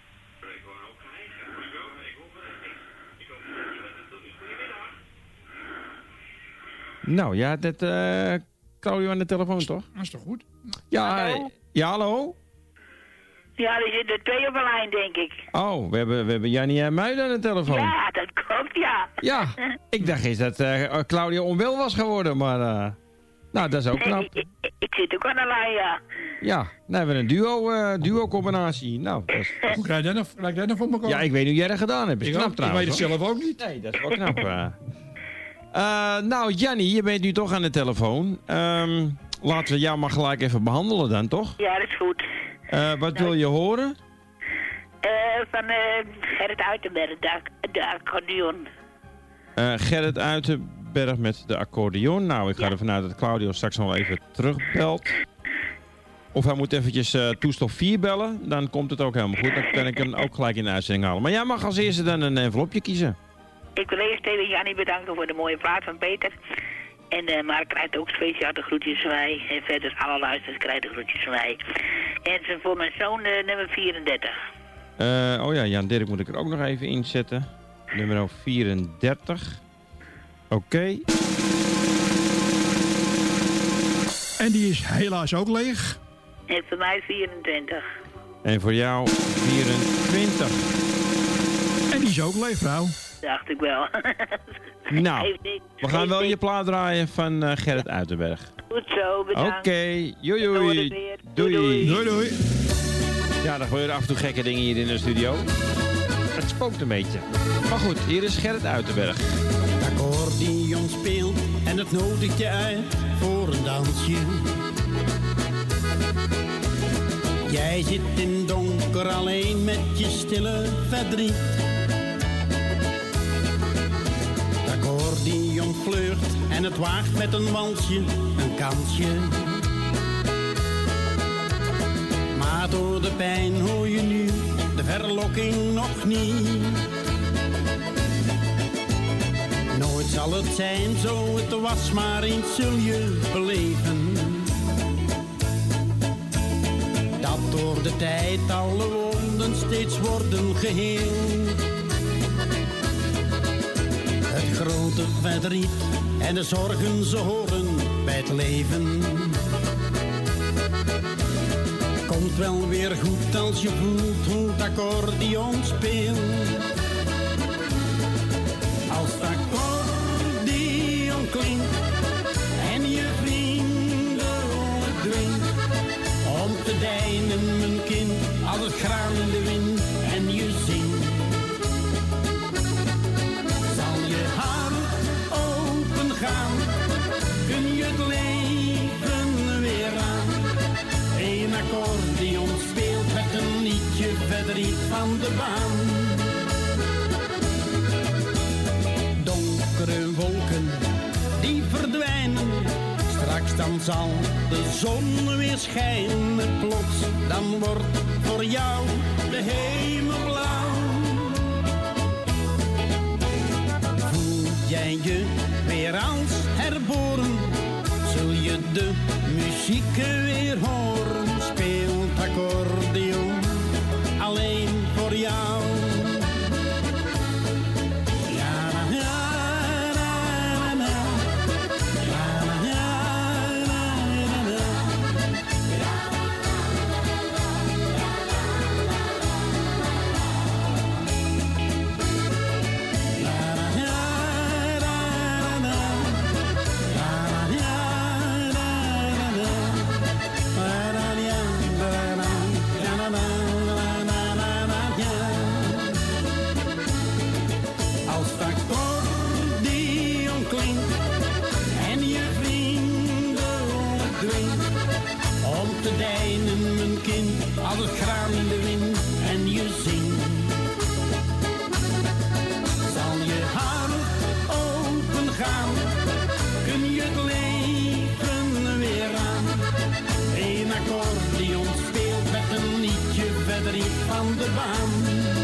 Nou ja, dat uh, Claudio aan de telefoon toch? Dat is toch goed? Ja, hallo? Ja, hallo? Ja, er zitten twee op de lijn, denk ik. Oh, we hebben, we hebben Jannie en Muiden aan de telefoon. Ja, dat klopt, ja. Ja, ik dacht eens dat uh, Claudio onwel was geworden, maar... Uh, nou, dat is ook knap. Ik, ik, ik zit ook aan de lijn, ja. Ja, nou hebben we een duo, uh, duo combinatie. Nou, dat is... Hoe krijg je dat nog, krijg je dat nog voor elkaar? Ja, ik weet niet hoe jij dat gedaan hebt. Is ik knap ook, trouwens. Ik weet het hoor. zelf ook niet. Nee, dat is wel knap. uh. Uh, nou, Jannie, je bent nu toch aan de telefoon. Um, laten we jou maar gelijk even behandelen dan, toch? Ja, dat is goed. Uh, wat wil je horen? Uh, van uh, Gerrit Uitenberg, de, de accordeon. Uh, Gerrit Uitenberg met de accordeon. Nou, ik ga ja. ervan uit dat Claudio straks nog even terugbelt. Of hij moet eventjes uh, toestel vier bellen. Dan komt het ook helemaal goed. Dan kan ik hem ook gelijk in de uitzending halen. Maar jij mag als eerste dan een envelopje kiezen. Ik wil eerst even Jannie bedanken voor de mooie plaat van Peter. En uh, Mark krijgt ook speciaal de groetjes van mij. En verder alle luisteraars krijgen de groetjes van mij. En ze voor mijn zoon uh, nummer vierendertig. Uh, oh ja, Jan Dirk moet ik er ook nog even inzetten. Nummer vierendertig. Oké. Okay. En die is helaas ook leeg. En voor mij vierentwintig. En voor jou vierentwintig. En die is ook leeg, vrouw. Dacht ik wel. Nou, we gaan wel je plaat draaien van uh, Gerrit Uitenberg. Goed zo, bedankt. Oké, okay. Joei, joei. Doei. Doei. Doei, doei. Ja, er gebeuren af en toe gekke dingen hier in de studio. Het spookt een beetje. Maar goed, hier is Gerrit Uitenberg. Het accordeon speelt en het nodigt je uit voor een dansje. Jij zit in donker alleen met je stille verdriet. Het accordeon flirt en het waagt met een walsje een kansje. Maar door de pijn hoor je nu de verlokking nog niet. Nooit zal het zijn zo het was, maar eens zul je beleven. Dat door de tijd alle wonden steeds worden geheeld. Het grote verdriet en de zorgen ze horen bij het leven. Komt wel weer goed als je voelt hoe het accordeon speelt. Als het accordeon klinkt en je vrienden het dwingt om te deinen, mijn kind, als het graan in de wind en je zingt. Zal je hart open gaan, kun je het leven weer aan. Een accordeon speelt met een liedje verdriet van de baan. Donkere wolken die verdwijnen, straks dan zal de zon weer schijnen. Plots dan wordt voor jou de hemel blauw. Voel jij je weer als herboren, zul je de muziek weer horen. Speelt accordeon alleen voor jou. mijn kind, als het graan in de wind en je zingt. Zal je hart open gaan, kun je het leven weer aan. Een accordeon speelt met een liedje verder niet van de baan.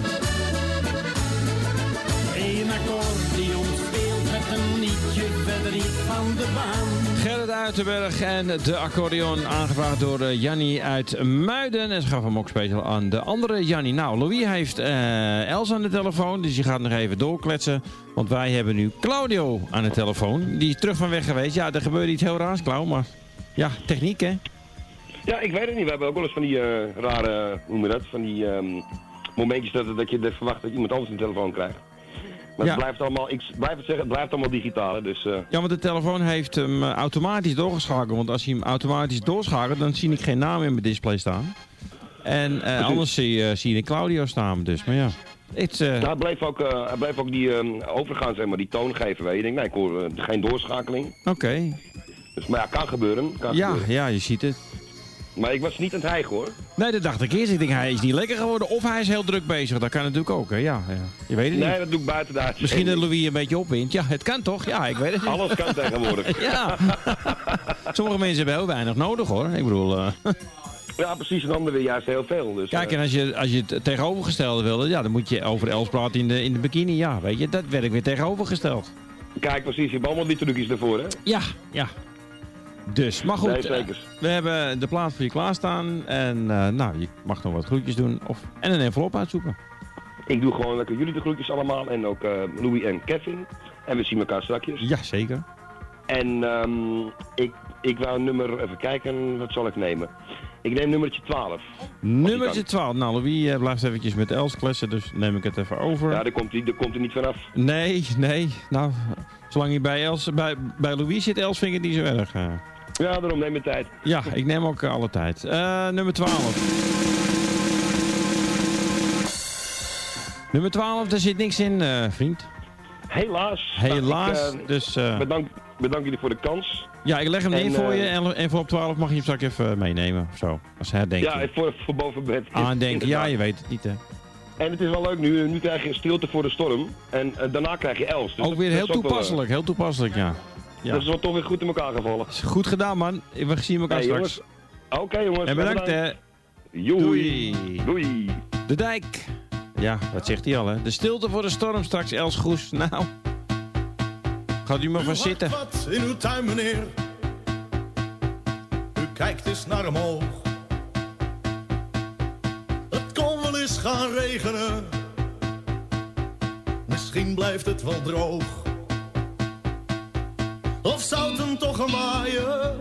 Een accordeon speelt met een liedje verder niet van de baan. Gerrit Uitenberg en de accordeon aangevraagd door uh, Jannie uit Muiden. En ze gaf hem ook speciaal aan de andere Jannie. Nou, Louis heeft uh, Els aan de telefoon, dus die gaat nog even doorkletsen. Want wij hebben nu Claudio aan de telefoon. Die is terug van weg geweest. Ja, er gebeurde iets heel raars, Clau, maar ja, techniek hè? Ja, ik weet het niet. We hebben ook wel eens van die uh, rare, hoe noem je dat, van die um, momentjes dat, dat je er verwacht dat iemand anders een telefoon krijgt. Maar ja. het blijft allemaal, ik blijf het zeggen, het blijft allemaal digitaal. Dus, uh... Ja, want de telefoon heeft hem uh, automatisch doorgeschakeld. Want als hij hem automatisch doorschakelt, dan zie ik geen naam in mijn display staan. En uh, anders zie, uh, zie je Claudio staan. Dus, maar ja. It's, uh... nou, hij, bleef ook, uh, hij bleef ook die uh, overgaan, zeg maar, die toon geven. Weet je. Ik denk, nee, ik hoor uh, geen doorschakeling. Oké. Okay. Dus, maar ja, kan gebeuren. Kan ja, gebeuren. ja, je ziet het. Maar ik was niet aan het hijgen, hoor. Nee, dat dacht ik eerst. Ik denk, hij is niet lekker geworden of hij is heel druk bezig. Dat kan natuurlijk ook, hè. Ja, ja. Je weet het niet. Nee, dat doe ik buiten de uitzending. Misschien dat Louis een beetje opwint. Ja, het kan toch? Ja, ik weet het niet. Alles kan tegenwoordig. Ja. Sommige mensen hebben heel weinig nodig, hoor. Ik bedoel... Uh... Ja, precies. En anderen weer juist heel veel. Dus, Kijk, en als je, als je het tegenovergestelde wilde, ja, dan moet je over Els praten in de, in de bikini. Ja, weet je, dat werd weer tegenovergesteld. Kijk, precies. Je hebt allemaal die trucjes ervoor, hè? Ja, ja. Dus, maar goed, nee, zeker. We hebben de plaat voor je klaarstaan. En uh, nou, je mag nog wat groetjes doen. Of, en een envelop uitzoeken. Ik doe gewoon lekker jullie de groetjes allemaal. En ook uh, Louis en Kevin. En we zien elkaar strakjes. Ja, zeker. En um, ik, ik wou een nummer, even kijken, wat zal ik nemen? Ik neem nummertje twaalf. Nummertje twaalf. Nou, Louis uh, blijft eventjes met Els kletsen, dus neem ik het even over. Ja, daar komt hij, daar komt hij niet vanaf. Nee, nee. Nou, zolang hij bij, Els, bij, bij Louis zit, Els vind ik het niet zo erg. Uh. Ja, daarom neem je tijd. Ja, ik neem ook uh, alle tijd. Uh, nummer twaalf. Nummer twaalf, daar zit niks in, uh, vriend. Helaas. Helaas, nou, ik, uh, dus... Uh... Bedankt, bedankt jullie voor de kans. Ja, ik leg hem neer en, voor uh, je en envelop twaalf mag je hem straks even meenemen of zo. Als herdenking. Ja, voor, voor boven bed. Aandenken, ja, je weet het niet, hè. En het is wel leuk, nu, nu krijg je stilte voor de storm. En uh, daarna krijg je Els. Dus ook dat, weer heel dat toepasselijk, wel, uh, heel toepasselijk, ja. Ja. Dat is wel toch weer goed in elkaar gevallen. Goed gedaan, man. We zien elkaar hey, straks. Oké, okay, jongens. En bedankt, hè. Doei. Doei. De dijk. Ja, wat zegt hij al, hè? De stilte voor de storm straks, Els Goes. Nou, gaat u maar van zitten. Wat in uw tuin, meneer. U kijkt eens naar omhoog. Het kon wel eens gaan regenen. Misschien blijft het wel droog. Of zou het hem toch gaan waaien?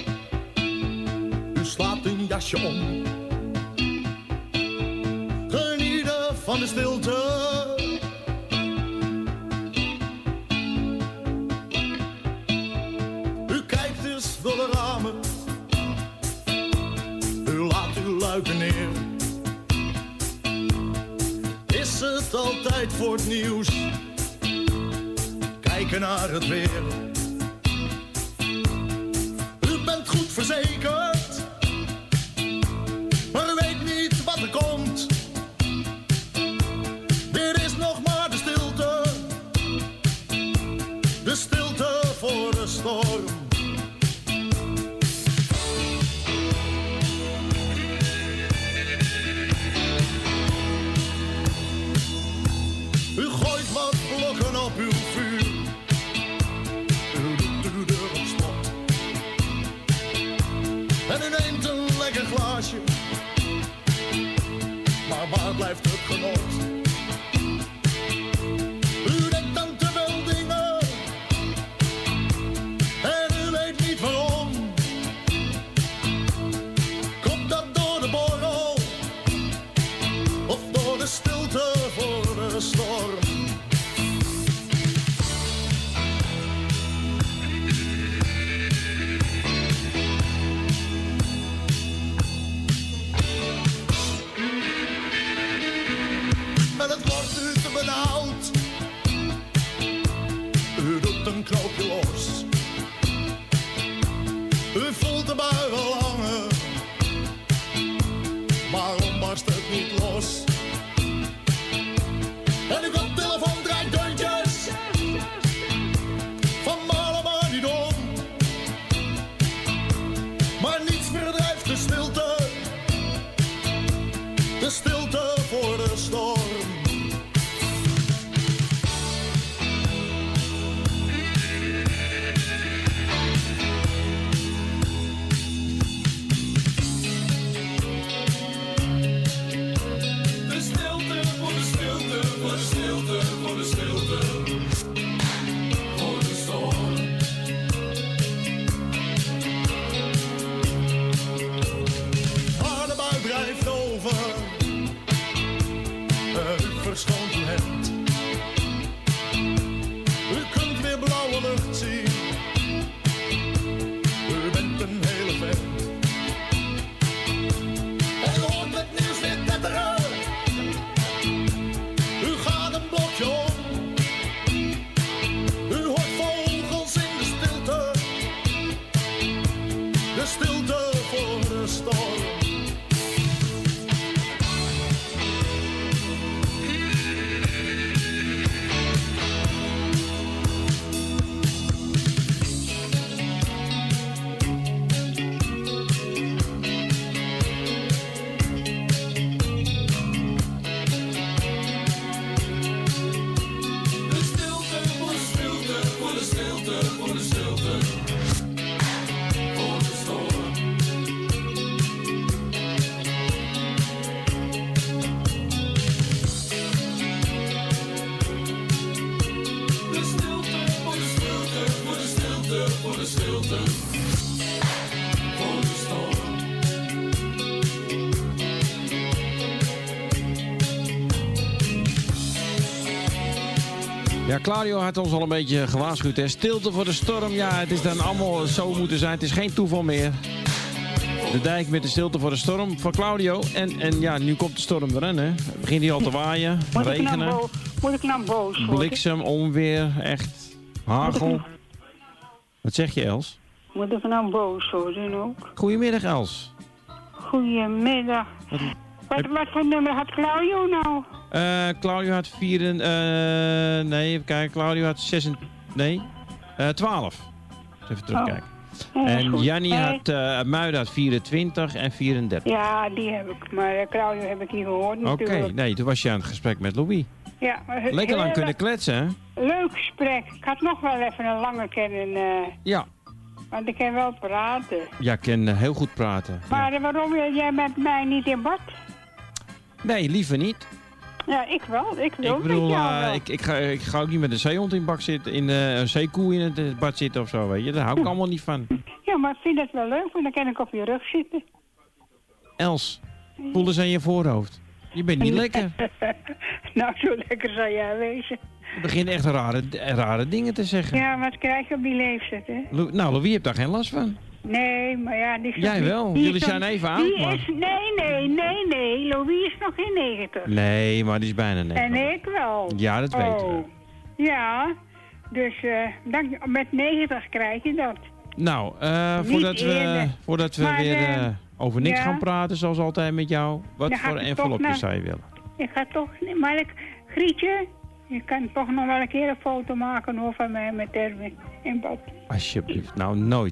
U slaat een jasje om. Genieten van de stilte. U kijkt eens door de ramen. U laat uw luiken neer. Is het altijd voor het nieuws? Kijken naar het weer. Goed verzekerd, maar u weet niet wat er komt. Dit is nog maar de stilte, de stilte voor de storm. U gooit wat blokken op uw vuur. U doet uw deur op slot. En u neemt een lekker glaasje. Maar waar blijft het genot? U denkt aan te veel dingen. En u weet niet waarom. Komt dat door de borrel? Of door de stilte voor de storm? Een knoopje los. U voelt de bui al hangen. Ja, Claudio had ons al een beetje gewaarschuwd. Hè. Stilte voor de storm. Ja, het is dan allemaal zo moeten zijn. Het is geen toeval meer. De dijk met de stilte voor de storm van Claudio. En, en ja, nu komt de storm erin, hè. Het begint hier al te waaien, Moet regenen. Ik nou Moet ik nou boos worden? Bliksem, onweer, echt. Hagel. Wat zeg je, Els? Moet ik nou boos worden ook? Goedemiddag, Els. Goedemiddag. Wat, wat, wat voor nummer had Claudio nou? Uh, Claudio had vier... Uh, nee, even kijken. Claudio had zes... Nee, uh, twaalf. Even terugkijken. Oh. En Jannie had... Uh, Muiden had vierentwintig en vierendertig. Ja, die heb ik. Maar uh, Claudio heb ik niet gehoord natuurlijk. Oké, okay, nee, toen was je aan het gesprek met Louis. Ja, maar lekker lang kunnen kletsen, hè? Leuk gesprek. Ik had nog wel even een lange kennen... Uh, ja. Want ik kan wel praten. Ja, ik kan uh, heel goed praten. Maar ja. waarom wil jij met mij niet in bad? Nee, liever niet. Ja, ik wel. Ik wil ik bedoel, met jou uh, wel. Ik, ik, ga, ik ga ook niet met een zeehond in bak zitten, in uh, een zeekoe in het bad zitten of zo, weet je. Daar hou ik hm. allemaal niet van. Ja, maar ik vind het wel leuk, want dan kan ik op je rug zitten. Els, voel eens aan je voorhoofd. Je bent niet lekker. Nou, zo lekker zou jij wezen. Je begint echt rare, rare dingen te zeggen. Ja, wat krijg je op die leeftijd, hè? Lo nou, Louis heeft daar geen last van. Nee, maar ja, die is Jij nog wel, niet, jullie zijn nog, even oud, die maar... Is, nee, nee, nee, nee, Louis is nog geen negentig. Nee, maar die is bijna negentig. En ik wel. Ja, dat oh. weten we. Ja, dus uh, dan, met negentig krijg je dat. Nou, uh, voordat, we, voordat we maar, weer uh, over niks ja. gaan praten, zoals altijd met jou, wat ja, voor envelopjes zou je willen? Ik ga toch, maar ik, Grietje, je kan toch nog wel een keer een foto maken hoor, van mij met Erwin in bad. Alsjeblieft, nou nooit.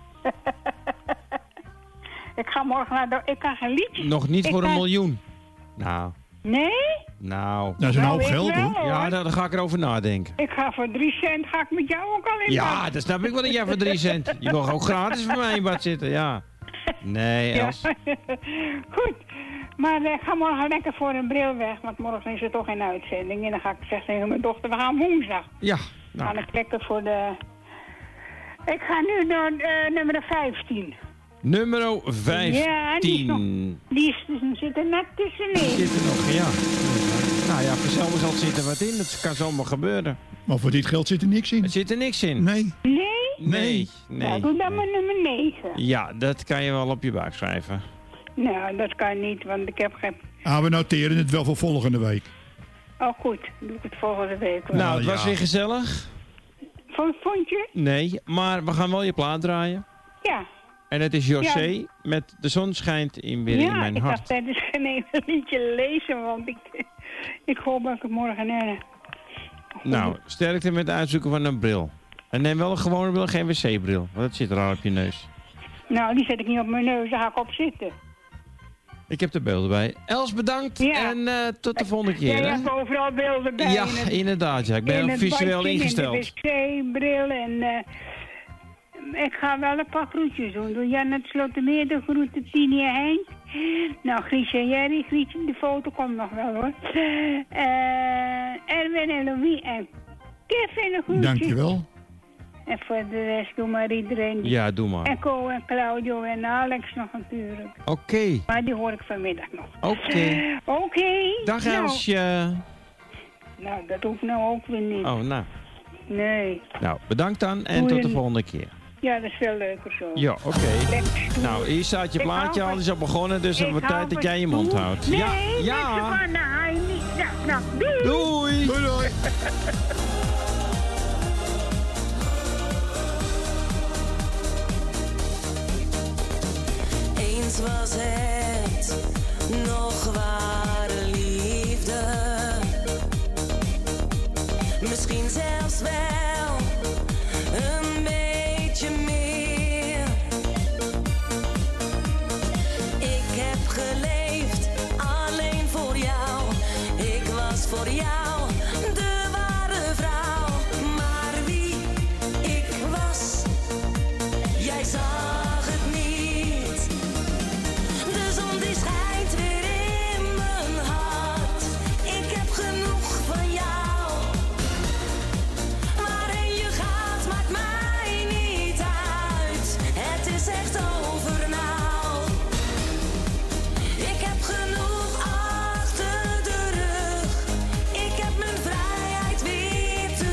Ik ga morgen naar de... Ik kan geen liedje. Nog niet ik voor kan... een miljoen. Nou. Nee? Nou. Dat is een nou, hoop geld, wel, hoor. Ja, daar, daar ga ik erover nadenken. Ik ga voor drie cent, ga ik met jou ook al in Ja, bad. dat snap ik wel dat jij voor drie cent. Je mag ook gratis voor mij in bad zitten, ja. Nee, Els. Ja. Goed. Maar ik uh, ga morgen lekker voor een bril weg, want morgen is er toch geen uitzending. En dan ga ik zeggen tegen mijn dochter, we gaan woensdag. Ja. Nou. Ga ik lekker voor de... Ik ga nu naar uh, nummer vijftien. Nummer vijftien. Ja, die, is nog, die, is, die zit er net tussenin. Die zit er nog, ja. Nou ja, voor hetzelfde geld zit er wat in. Dat kan zomaar gebeuren. Maar voor dit geld zit er niks in. Er zit er niks in. Nee. Nee? Nee. nee. Nou, doe dan maar nummer negen. Ja, dat kan je wel op je buik schrijven. Nou, dat kan niet, want ik heb geen... Ah, we noteren het wel voor volgende week. Oh, goed. Doe ik het volgende week wel. Nou, het was ja. weer gezellig. Vond, vond je? Nee, maar we gaan wel je plaat draaien. Ja. En het is José ja. met De zon schijnt in weer ja, in mijn hart. hart. Ja, ik dacht tijdens geen enkel liedje lezen, want ik, ik hoop dat ik het morgen... Uh, nou, sterkte met het uitzoeken van een bril. En neem wel een gewone bril, geen wc-bril. Want dat zit raar op je neus. Nou, die zet ik niet op mijn neus, daar ga ik op zitten. Ik heb de beelden bij. Els, bedankt ja. en uh, tot de volgende keer. Ja, je hè? hebt overal beelden bij. Ja, het, inderdaad. Ja. Ik ben visueel badje, ingesteld. In de wc-bril en... Uh, ik ga wel een paar groetjes doen. Doe Jan het Slotermeer de groeten, Tini en Henk. Nou, Grietje en Jerry. Grietje, de foto komt nog wel hoor. Uh, Erwin en Louis en Kevin een groetje. Dankjewel. En voor de rest doe maar iedereen. Ja, doe maar. En Co en Claudio en Alex nog natuurlijk. Oké. Okay. Maar die hoor ik vanmiddag nog. Oké. Okay. Oké. Okay. Dag Elsje. Nou, nou, dat hoeft nou ook weer niet. Oh, nou. Nee. Nou, bedankt dan en tot de volgende keer. Ja, dat is veel leuker zo. Ja, oké. Okay. Nou, hier staat je plaatje al, is al begonnen, dus het wordt tijd dat jij je mond toe. houdt. Nee, ja, ja. Van, nou, niet. Ja, nou, doei. Doei. Doei, doei. Eens was het nog ware liefde. Misschien zelfs wel een beetje meer. Ik heb geleefd alleen voor jou. Ik was voor jou de ware vrouw. Maar wie ik was, jij zag het niet. De zon die schijnt weer in mijn hart. Ik heb genoeg van jou. Waarheen je gaat maakt mij niet uit. Het is echt over nou. Ik heb genoeg achter de rug. Ik heb mijn vrijheid weer terug.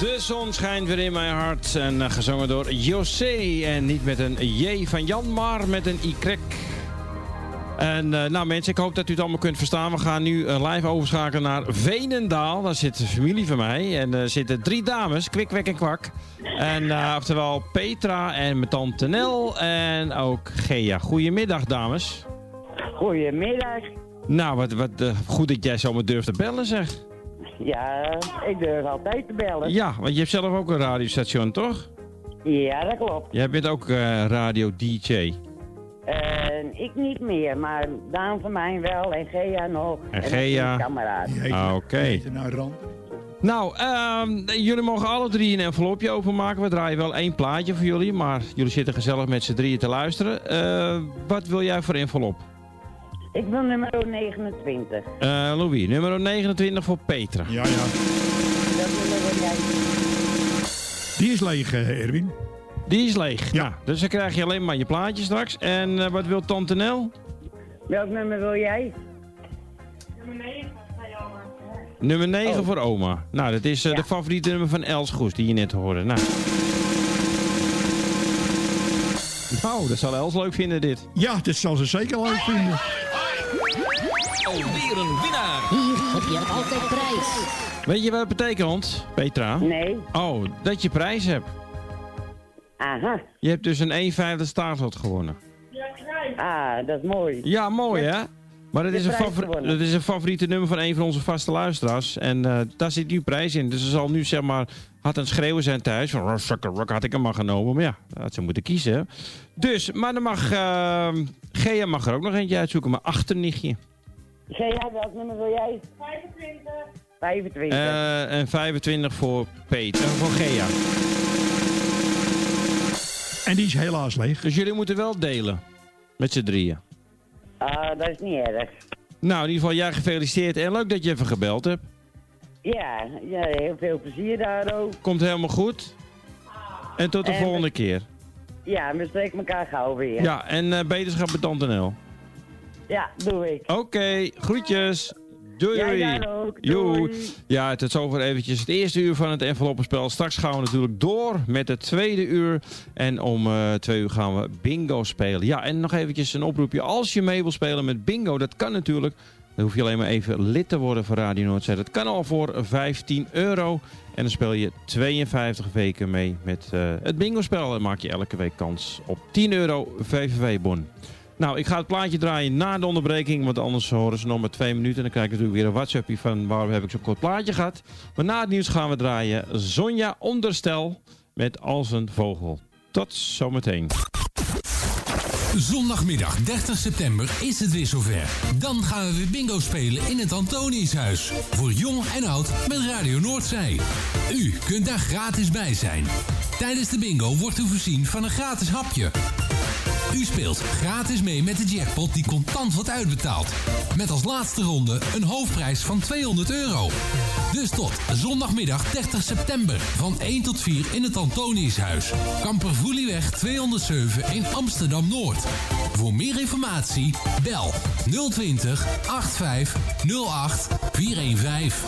De zon schijnt weer in mijn hart. En uh, gezongen door José. En niet met een J van Jan, maar met een Y. En uh, nou mensen, ik hoop dat u het allemaal kunt verstaan. We gaan nu uh, live overschakelen naar Veenendaal. Daar zit de familie van mij. En er uh, zitten drie dames, Kwik, Kwek en Kwak. En uh, oftewel Petra en mijn tante Nel en ook Gea. Goedemiddag dames. Goedemiddag. Nou, wat, wat uh, goed dat jij zomaar durft te bellen zeg. Ja, ik durf altijd te bellen. Ja, want je hebt zelf ook een radiostation, toch? Ja, dat klopt. Jij bent ook uh, radio-D J. En ik niet meer, maar Daan van mij wel en Gea nog. En, en Gea. Kameraad. Ah, oké. Okay. Nou, uh, jullie mogen alle drie een envelopje openmaken. We draaien wel één plaatje voor jullie, maar jullie zitten gezellig met z'n drieën te luisteren. Uh, wat wil jij voor envelop? Ik wil nummer negenentwintig. Uh, Louis, nummer negenentwintig voor Petra. Ja, ja. Dat nummer wil jij. Die is leeg, uh, Erwin. Die is leeg. Ja. Nou, dus dan krijg je alleen maar je plaatje straks. En uh, wat wil tante Nel? Welk nummer wil jij? Nummer negen van oma. Nummer negen oh. voor oma. Nou, dat is uh, ja. de favoriete nummer van Els Goes, die je net hoorde. Nou. nou, dat zal Els leuk vinden, dit. Ja, dat zal ze zeker leuk vinden. Alweer een winnaar. Hier heb je altijd prijs. Weet je wat het betekent, Petra? Nee. Oh, dat je prijs hebt. Aha. Je hebt dus een één vijfde staartlot gewonnen. Ah, dat is mooi. Ja, mooi hè? Maar dat is, een favori- dat is een favoriete nummer van een van onze vaste luisteraars. En uh, daar zit nu prijs in. Dus ze zal nu zeg maar had een schreeuwen zijn thuis. Van rock had ik hem maar genomen. Maar ja, dat had ze moeten kiezen. Hè? Dus, maar dan mag uh, Gea mag er ook nog eentje uitzoeken. Maar achternichtje. Gea, welk nummer wil jij? vijfentwintig. vijfentwintig. Uh, en vijfentwintig voor Peter. Uh, voor Gea. En die is helaas leeg. Dus jullie moeten wel delen. Met z'n drieën. Ah, dat is niet erg. Nou, in ieder geval jij gefeliciteerd. En leuk dat je even gebeld hebt. Ja, ja heel veel plezier daar ook. Komt helemaal goed. En tot de en volgende we... keer. Ja, we spreken elkaar gauw weer. Ja, en uh, beterschap met tante Nel. Ja, doe ik. Oké, okay, groetjes. Doei. Jij daar ook. Doei. Ja, tot zover eventjes het eerste uur van het enveloppenspel. Straks gaan we natuurlijk door met het tweede uur. En om uh, twee uur gaan we bingo spelen. Ja, en nog eventjes een oproepje. Als je mee wil spelen met bingo, dat kan natuurlijk. Dan hoef je alleen maar even lid te worden van Radio Noordzee. Dat kan al voor vijftien euro. En dan speel je tweeënvijftig weken mee met uh, het bingo-spel. En maak je elke week kans op tien euro V V V-bon. Nou, ik ga het plaatje draaien na de onderbreking, want anders horen ze nog maar twee minuten. En dan krijg ik natuurlijk weer een WhatsAppje van waarom heb ik zo'n kort plaatje gehad. Maar na het nieuws gaan we draaien Sonja Onderstel met Als een Vogel. Tot zometeen. Zondagmiddag dertig september is het weer zover. Dan gaan we weer bingo spelen in het Antoniushuis. Voor jong en oud met Radio Noordzee. U kunt daar gratis bij zijn. Tijdens de bingo wordt u voorzien van een gratis hapje. U speelt gratis mee met de jackpot die contant wordt uitbetaald. Met als laatste ronde een hoofdprijs van tweehonderd euro. Dus tot zondagmiddag dertig september van één tot vier in het Antoniushuis. Kampervoelieweg tweehonderdzeven in Amsterdam-Noord. Voor meer informatie bel nul twintig achtenvijftig nul acht vierhonderdvijftien.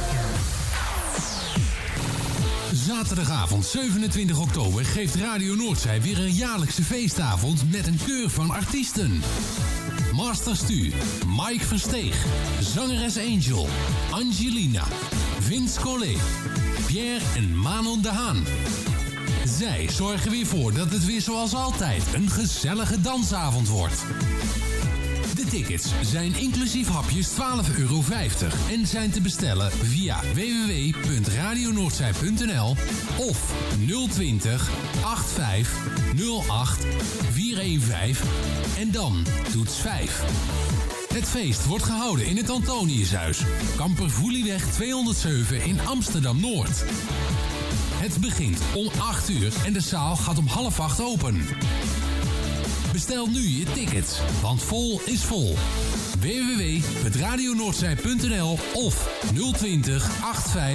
Zaterdagavond zevenentwintig oktober geeft Radio Noordzee weer een jaarlijkse feestavond met een keur van artiesten. Master Stu, Mike Versteeg, zangeres Angel, Angelina, Vince Collet, Pierre en Manon de Haan. Zij zorgen weer voor dat het weer zoals altijd een gezellige dansavond wordt. De tickets zijn inclusief hapjes twaalf euro vijftig en zijn te bestellen via w w w punt radio noordzee punt n l of nul twintig achtenvijftig nul acht vierhonderdvijftien en dan toets vijf. Het feest wordt gehouden in het Antoniushuis, Kampervoelieweg tweehonderdzeven in Amsterdam-Noord. Het begint om acht uur en de zaal gaat om half acht open. Bestel nu je tickets, want vol is vol. w w w punt radio noordzee punt n l of nul twintig achtenvijftig